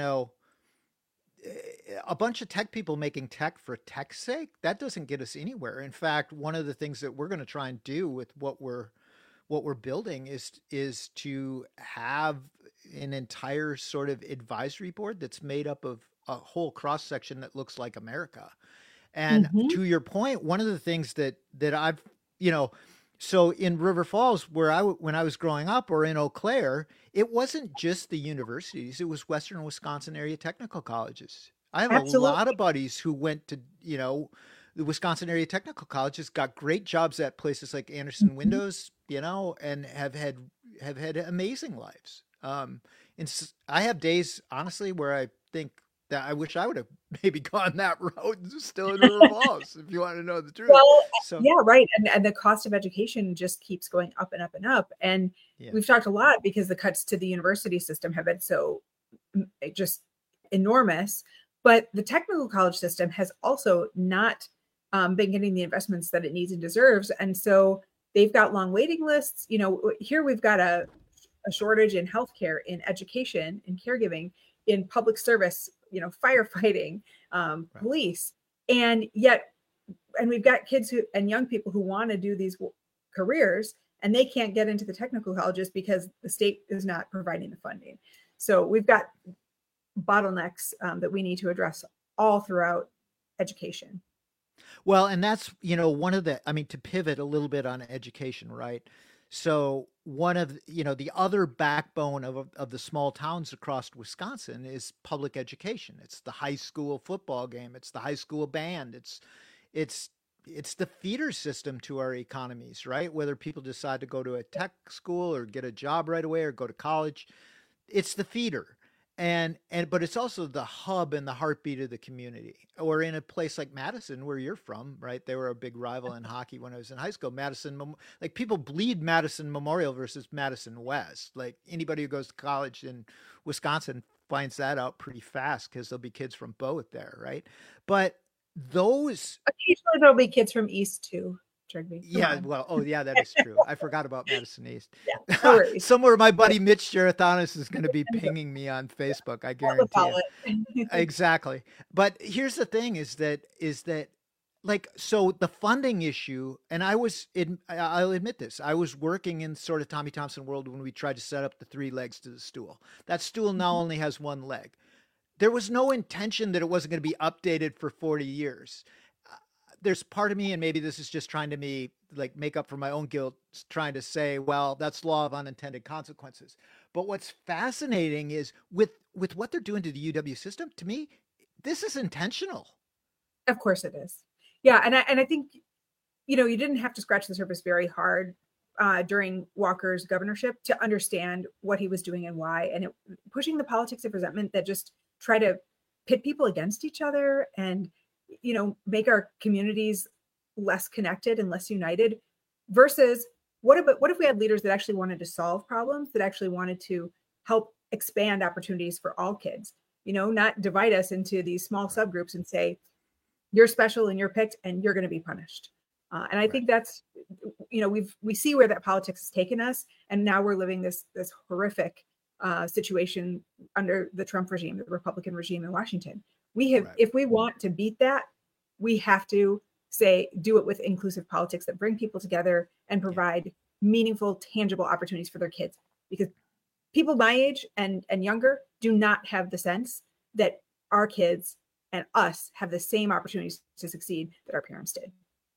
Speaker 14: a bunch of tech people making tech for tech's sake, that doesn't get us anywhere. In fact, one of the things that we're going to try and do with what we're building is to have an entire sort of advisory board that's made up of a whole cross section that looks like America. And to your point, one of the things that I've, so in River Falls, when I was growing up, or in Eau Claire, it wasn't just the universities, it was Western Wisconsin area technical colleges. I have a lot of buddies who went to, the Wisconsin Area Technical Colleges, got great jobs at places like Anderson Windows, and have had amazing lives. And I have days, honestly, where I think that I wish I would have maybe gone that route still in River Falls, if you want to know the truth.
Speaker 6: Well, yeah, right. And the cost of education just keeps going up and up and up. And we've talked a lot because the cuts to the university system have been so just enormous. But the technical college system has also not been getting the investments that it needs and deserves. And so they've got long waiting lists. Here we've got a shortage in healthcare, in education, in caregiving, in public service, firefighting, police. And we've got kids and young people who want to do these careers, and they can't get into the technical colleges because the state is not providing the funding. So we've got bottlenecks that we need to address all throughout education.
Speaker 14: Well, and that's, to pivot a little bit on education, right? So one of, the other backbone of the small towns across Wisconsin is public education. It's the high school football game. It's the high school band. It's the feeder system to our economies, right? Whether people decide to go to a tech school or get a job right away or go to college, it's the feeder. But it's also the hub and the heartbeat of the community. Or in a place like Madison, where you're from, right? They were a big rival in hockey when I was in high school. Madison, like people bleed Madison Memorial versus Madison West. Like anybody who goes to college in Wisconsin finds that out pretty fast because there'll be kids from both there, right? But occasionally
Speaker 6: there'll be kids from East too.
Speaker 14: Yeah, that is true. I forgot about Madison East. Yeah, somewhere my buddy Mitch Gerathanis is going to be pinging me on Facebook. I guarantee it. Exactly. But here's the thing: is that so the funding issue, and I'll admit this: I was working in sort of Tommy Thompson world when we tried to set up the 3 legs to the stool. That stool now only has 1 leg. There was no intention that it wasn't going to be updated for 40 years. There's part of me, and maybe this is just trying to make up for my own guilt, trying to say, well, that's law of unintended consequences. But what's fascinating is with what they're doing to the UW system, to me, this is intentional.
Speaker 6: Of course it is. Yeah. And I think, you didn't have to scratch the surface very hard during Walker's governorship to understand what he was doing and why, and pushing the politics of resentment that just try to pit people against each other and make our communities less connected and less united, versus what if we had leaders that actually wanted to solve problems, that actually wanted to help expand opportunities for all kids, not divide us into these small subgroups and say, you're special and you're picked and you're going to be punished. And I think that's, we see where that politics has taken us. And now we're living this horrific situation under the Trump regime, the Republican regime in Washington. If we want to beat that, we have to do it with inclusive politics that bring people together and provide meaningful, tangible opportunities for their kids. Because people my age and younger do not have the sense that our kids and us have the same opportunities to succeed that our parents did.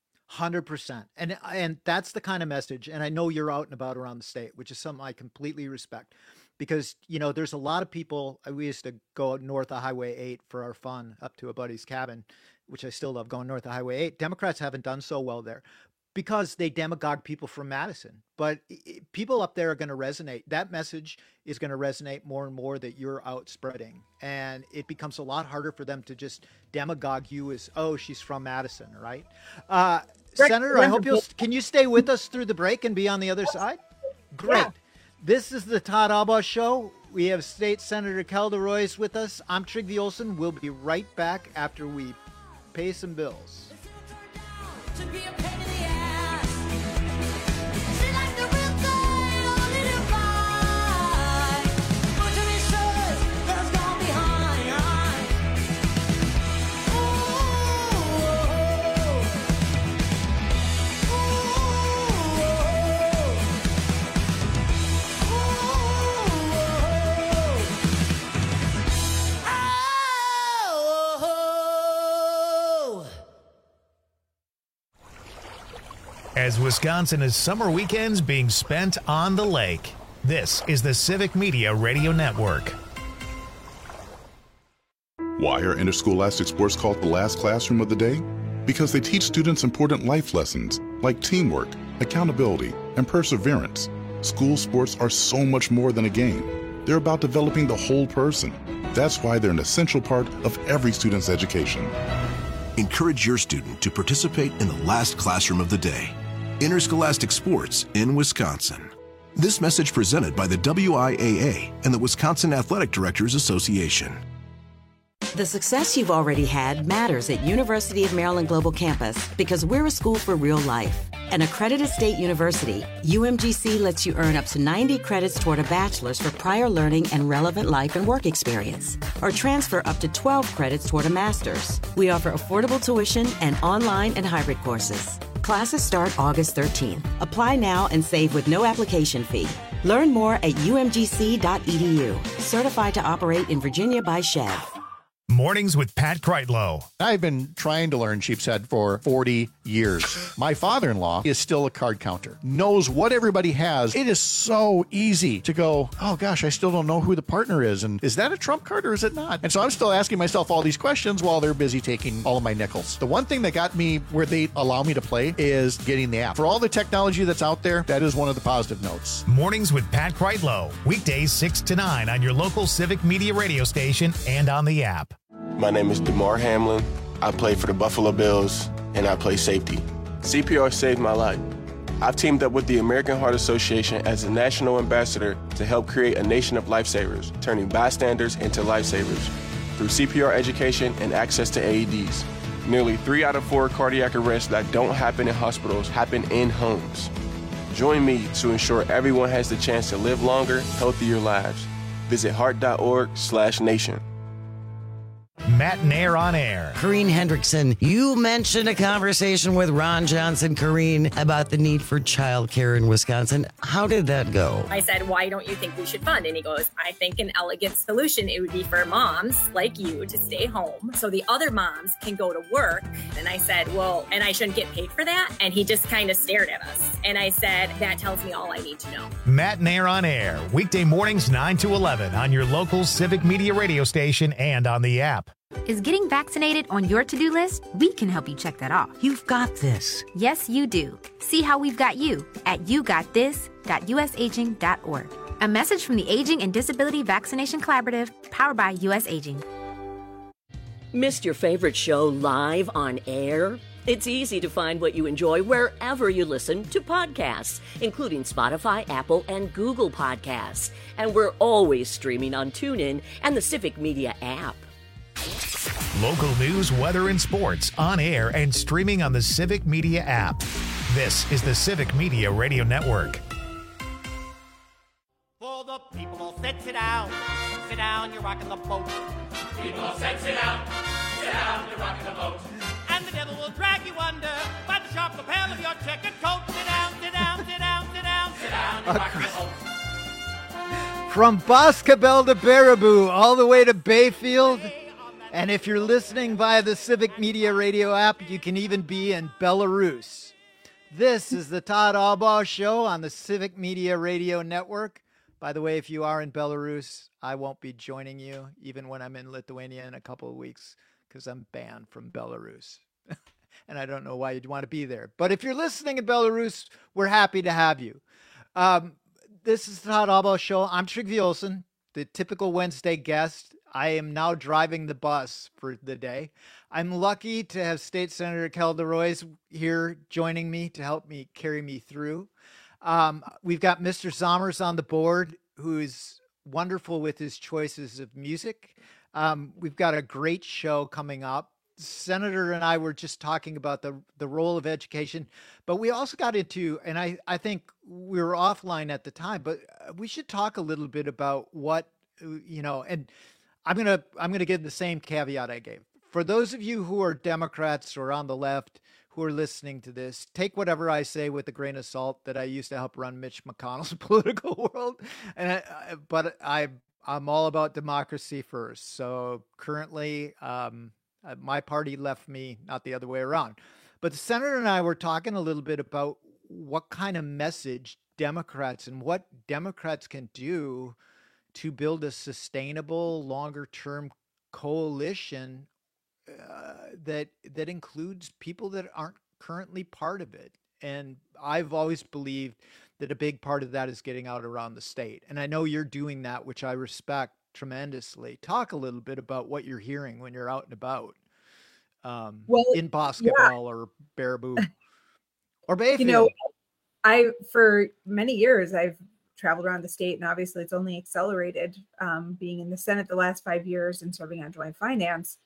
Speaker 14: 100%. And that's the kind of message. And I know you're out and about around the state, which is something I completely respect. Because, there's a lot of people, we used to go north of Highway 8 for our fun up to a buddy's cabin, which I still love going north of Highway 8. Democrats haven't done so well there because they demagogue people from Madison. But people up there are going to resonate. That message is going to resonate more and more that you're out spreading. And it becomes a lot harder for them to just demagogue you as, oh, she's from Madison, right? Senator, I hope can you stay with us through the break and be on the other side? Great. Yeah. This is the Todd Albaugh Show. We have State Senator Kelda Roys with us. I'm Trygve Olsen. We'll be right back after we pay some bills.
Speaker 1: As Wisconsin is summer weekends being spent on the lake, this is the Civic Media Radio Network.
Speaker 28: Why are interscholastic sports called the last classroom of the day? Because they teach students important life lessons like teamwork, accountability, and perseverance. School sports are so much more than a game. They're about developing the whole person. That's why they're an essential part of every student's education.
Speaker 7: Encourage your student to participate in the last classroom of the day. Interscholastic sports in Wisconsin. This message presented by the WIAA and the Wisconsin Athletic Directors Association.
Speaker 8: The success you've already had matters at University of Maryland Global Campus because we're a school for real life. An accredited state university, UMGC lets you earn up to 90 credits toward a bachelor's for prior learning and relevant life and work experience, or transfer up to 12 credits toward a master's. We offer affordable tuition and online and hybrid courses. Classes start August 13th. Apply now and save with no application fee. Learn more at umgc.edu. Certified to operate in Virginia by Chev.
Speaker 1: Mornings with Pat Kreitlow.
Speaker 10: I've been trying to learn Sheepshead for 40 years. My father-in-law is still a card counter, knows what everybody has. It is so easy to go, oh gosh, I still don't know who the partner is. And is that a trump card or is it not? And so I'm still asking myself all these questions while they're busy taking all of my nickels. The one thing that got me where they allow me to play is getting the app. For all the technology that's out there, that is one of the positive notes.
Speaker 1: Mornings with Pat Kreitlow. Weekdays 6 to 9 on your local Civic Media radio station and on the app.
Speaker 11: My name is DeMar Hamlin. I play for the Buffalo Bills, and I play safety. CPR saved my life. I've teamed up with the American Heart Association as a national ambassador to help create a nation of lifesavers, turning bystanders into lifesavers. Through CPR education and access to AEDs, nearly 3 out of 4 cardiac arrests that don't happen in hospitals happen in homes. Join me to ensure everyone has the chance to live longer, healthier lives. Visit heart.org/nation.
Speaker 1: Matt and Air on Air.
Speaker 12: Corrine Hendrickson, you mentioned a conversation with Ron Johnson, Corrine, about the need for childcare in Wisconsin. How did that go?
Speaker 13: I said, why don't you think we should fund? And he goes, I think an elegant solution, it would be for moms like you to stay home so the other moms can go to work. And I said, well, and I shouldn't get paid for that? And he just kind of stared at us. And I said, that tells me all I need to know.
Speaker 1: Matt and Air on Air, weekday mornings 9 to 11 on your local Civic Media radio station and on the app.
Speaker 15: Is getting vaccinated on your to-do list? We can help you check that off.
Speaker 12: You've got this.
Speaker 15: Yes, you do. See how we've got you at yougotthis.usaging.org. A message from the Aging and Disability Vaccination Collaborative, powered by US Aging.
Speaker 4: Missed your favorite show live on air? It's easy to find what you enjoy wherever you listen to podcasts, including Spotify, Apple, and Google Podcasts. And we're always streaming on TuneIn and the Civic Media app.
Speaker 1: Local news, weather, and sports on air and streaming on the Civic Media app. This is the Civic Media Radio Network.
Speaker 17: For the people all said sit down, you're rocking the boat.
Speaker 29: People all said sit down, you're rocking the boat.
Speaker 17: And the devil will drag you under by the sharp lapel of your checkered coat. Sit down, sit down, sit down, sit down, sit down, you're rocking the boat.
Speaker 14: From Boscobel to Baraboo, all the way to Bayfield. And if you're listening via the Civic Media Radio app, you can even be in Belarus. This is the Todd Albaugh Show on the Civic Media Radio Network. By the way, if you are in Belarus, I won't be joining you, even when I'm in Lithuania in a couple of weeks, because I'm banned from Belarus. And I don't know why you'd want to be there. But if you're listening in Belarus, we're happy to have you. This is the Todd Albaugh Show. I'm Trygve Olsen, the typical Wednesday guest. I am now driving the bus for the day. I'm lucky to have State Senator Kelda Roys here joining me to help me carry me through. We've got Mr. Zommers on the board, who is wonderful with his choices of music. We've got a great show coming up. Senator and I were just talking about the role of education, but we also got into, and I think we were offline at the time, but we should talk a little bit about what, and I'm gonna give the same caveat I gave. For those of you who are Democrats or on the left who are listening to this, take whatever I say with a grain of salt, that I used to help run Mitch McConnell's political world. But I'm all about democracy first. So currently, my party left me, not the other way around. But the senator and I were talking a little bit about what kind of message Democrats and what Democrats can do to build a sustainable, longer-term coalition that includes people that aren't currently part of it. And I've always believed that a big part of that is getting out around the state. And I know you're doing that, which I respect tremendously. Talk a little bit about what you're hearing when you're out and about in basketball or Baraboo or Bayfield.
Speaker 6: For many years, I've traveled around the state, and obviously it's only accelerated being in the Senate the last 5 years and serving on joint finance.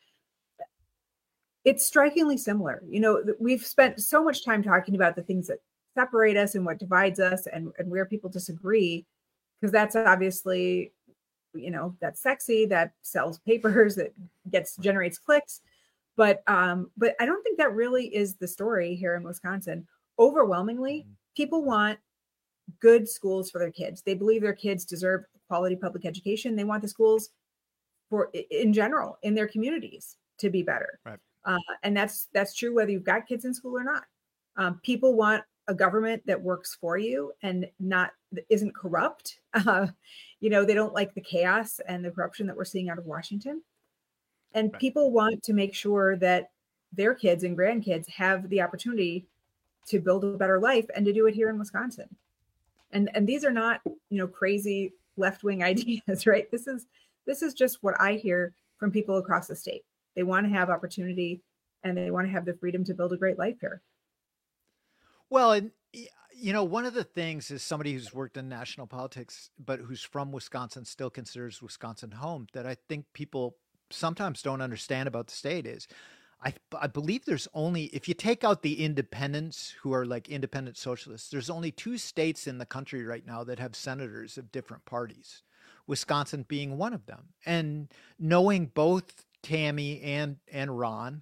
Speaker 6: It's strikingly similar. We've spent so much time talking about the things that separate us and what divides us and where people disagree, because that's obviously, that's sexy, that sells papers, that generates clicks. But I don't think that really is the story here in Wisconsin. Overwhelmingly, people want good schools for their kids. They believe their kids deserve quality public education. They want the schools in general in their communities to be better.
Speaker 14: Right.
Speaker 6: And that's true whether you've got kids in school or not. People want a government that works for you and isn't corrupt. They don't like the chaos and the corruption that we're seeing out of Washington. And people want to make sure that their kids and grandkids have the opportunity to build a better life and to do it here in Wisconsin. And these are not, crazy left-wing ideas, right? This is just what I hear from people across the state. They want to have opportunity and they want to have the freedom to build a great life here.
Speaker 14: Well, and one of the things is somebody who's worked in national politics, but who's from Wisconsin, still considers Wisconsin home, that I think people sometimes don't understand about the state is I believe there's only, if you take out the independents who are like independent socialists, there's only 2 states in the country right now that have senators of different parties, Wisconsin being one of them. And knowing both Tammy and Ron,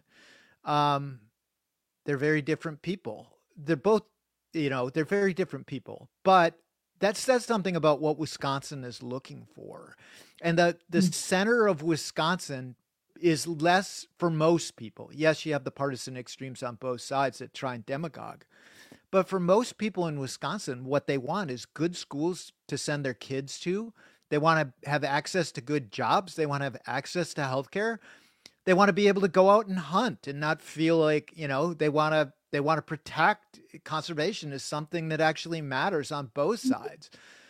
Speaker 14: they're very different people. They're both, they're very different people, but that says something about what Wisconsin is looking for. And the center of Wisconsin is less for most people. Yes, you have the partisan extremes on both sides that try and demagogue. But for most people in Wisconsin, what they want is good schools to send their kids to. They want to have access to good jobs. They want to have access to healthcare. They want to be able to go out and hunt and not feel like, they want to protect conservation is something that actually matters on both sides.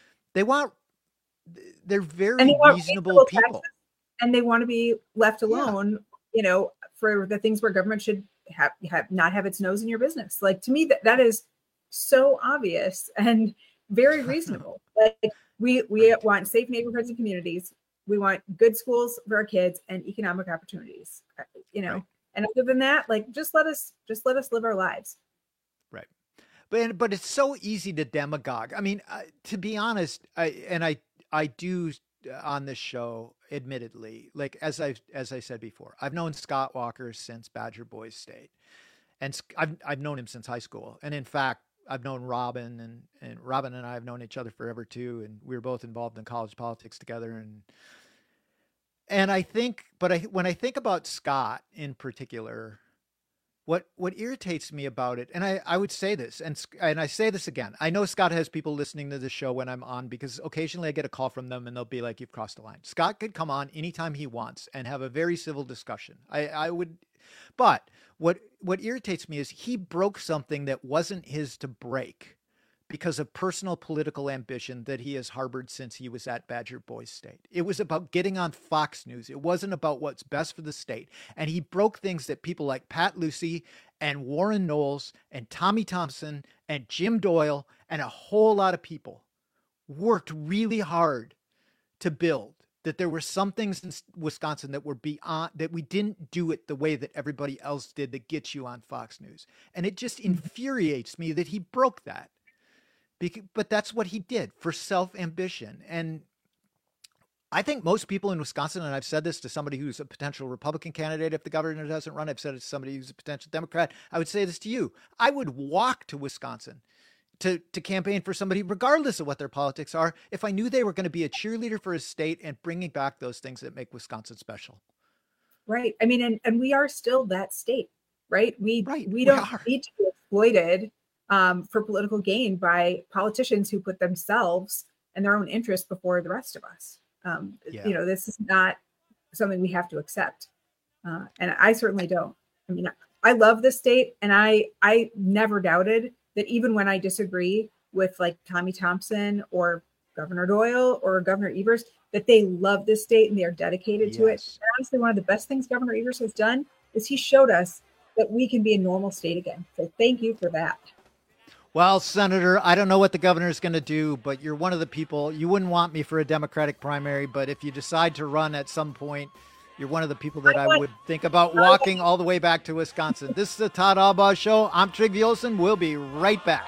Speaker 14: They're very reasonable people.
Speaker 6: And they want to be left alone, for the things where government should not have its nose in your business. Like, to me, that is so obvious and very reasonable. Like, we want safe neighborhoods and communities. We want good schools for our kids and economic opportunities, and other than that, like, just let us live our lives.
Speaker 14: Right. But it's so easy to demagogue. I mean, to be honest, I do on this show, admittedly, like as I said before, I've known Scott Walker since Badger Boys State, and I've known him since high school. And in fact, I've known Robin, and Robin and I have known each other forever too. And we were both involved in college politics together. And I think, when I think about Scott in particular, what irritates me about it, and I would say this, and I say this again, I know Scott has people listening to the show when I'm on, because occasionally I get a call from them and they'll be like, "You've crossed the line." Scott could come on anytime he wants and have a very civil discussion. I would, but what irritates me is he broke something that wasn't his to break because of personal political ambition that he has harbored since he was at Badger Boys State. It was about getting on Fox News. It wasn't about what's best for the state. And he broke things that people like Pat Lucy and Warren Knowles and Tommy Thompson and Jim Doyle and a whole lot of people worked really hard to build. That there were some things in Wisconsin that were beyond, that we didn't do it the way that everybody else did that gets you on Fox News. And it just infuriates me that he broke that. But that's what he did for self-ambition. And I think most people in Wisconsin, and I've said this to somebody who's a potential Republican candidate if the governor doesn't run, I've said it to somebody who's a potential Democrat, I would say this to you. I would walk to Wisconsin to campaign for somebody, regardless of what their politics are, if I knew they were going to be a cheerleader for his state and bringing back those things that make Wisconsin special.
Speaker 6: Right. I mean, and we are still that state, right? We don't need to be exploited for political gain by politicians who put themselves and their own interests before the rest of us. This is not something we have to accept. And I certainly don't. I mean, I love this state, and I never doubted that even when I disagree with like Tommy Thompson or Governor Doyle or Governor Evers, that they love this state and they are dedicated to it. And honestly, one of the best things Governor Evers has done is he showed us that we can be a normal state again. So thank you for that.
Speaker 14: Well, Senator, I don't know what the governor is going to do, but you're one of the people. You wouldn't want me for a Democratic primary, but if you decide to run at some point, you're one of the people that I would think about walking all the way back to Wisconsin. This is the Todd Albaugh Show. I'm Trig Violson. We'll be right back.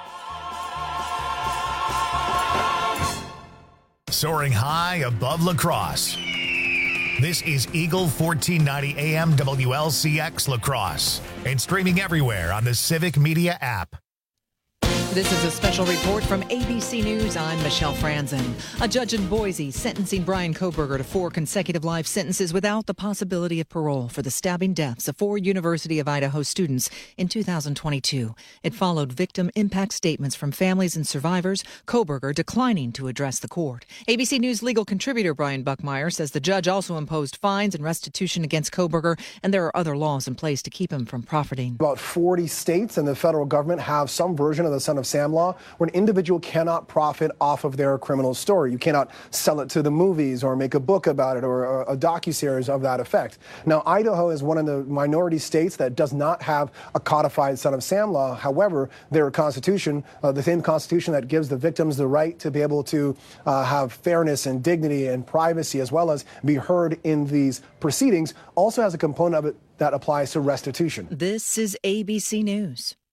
Speaker 1: Soaring high above La Crosse. This is Eagle 1490 AM WLCX La Crosse and streaming everywhere on the Civic Media app.
Speaker 3: This is a special report from ABC News. I'm Michelle Franzen. A judge in Boise sentencing Bryan Kohberger to 4 consecutive life sentences without the possibility of parole for the stabbing deaths of 4 University of Idaho students in 2022. It followed victim impact statements from families and survivors, Kohberger declining to address the court. ABC News legal contributor Brian Buckmeyer says the judge also imposed fines and restitution against Kohberger, and there are other laws in place to keep him from profiting.
Speaker 16: About 40 states and the federal government have some version of the Son of Sam law where an individual cannot profit off of their criminal story. You cannot sell it to the movies or make a book about it or a docuseries of that effect. Now, Idaho is one of the minority states that does not have a codified Son of Sam law. However, their constitution, the same constitution that gives the victims the right to be able to have fairness and dignity and privacy as well as be heard in these proceedings, also has a component of it that applies to restitution.
Speaker 3: This is ABC News.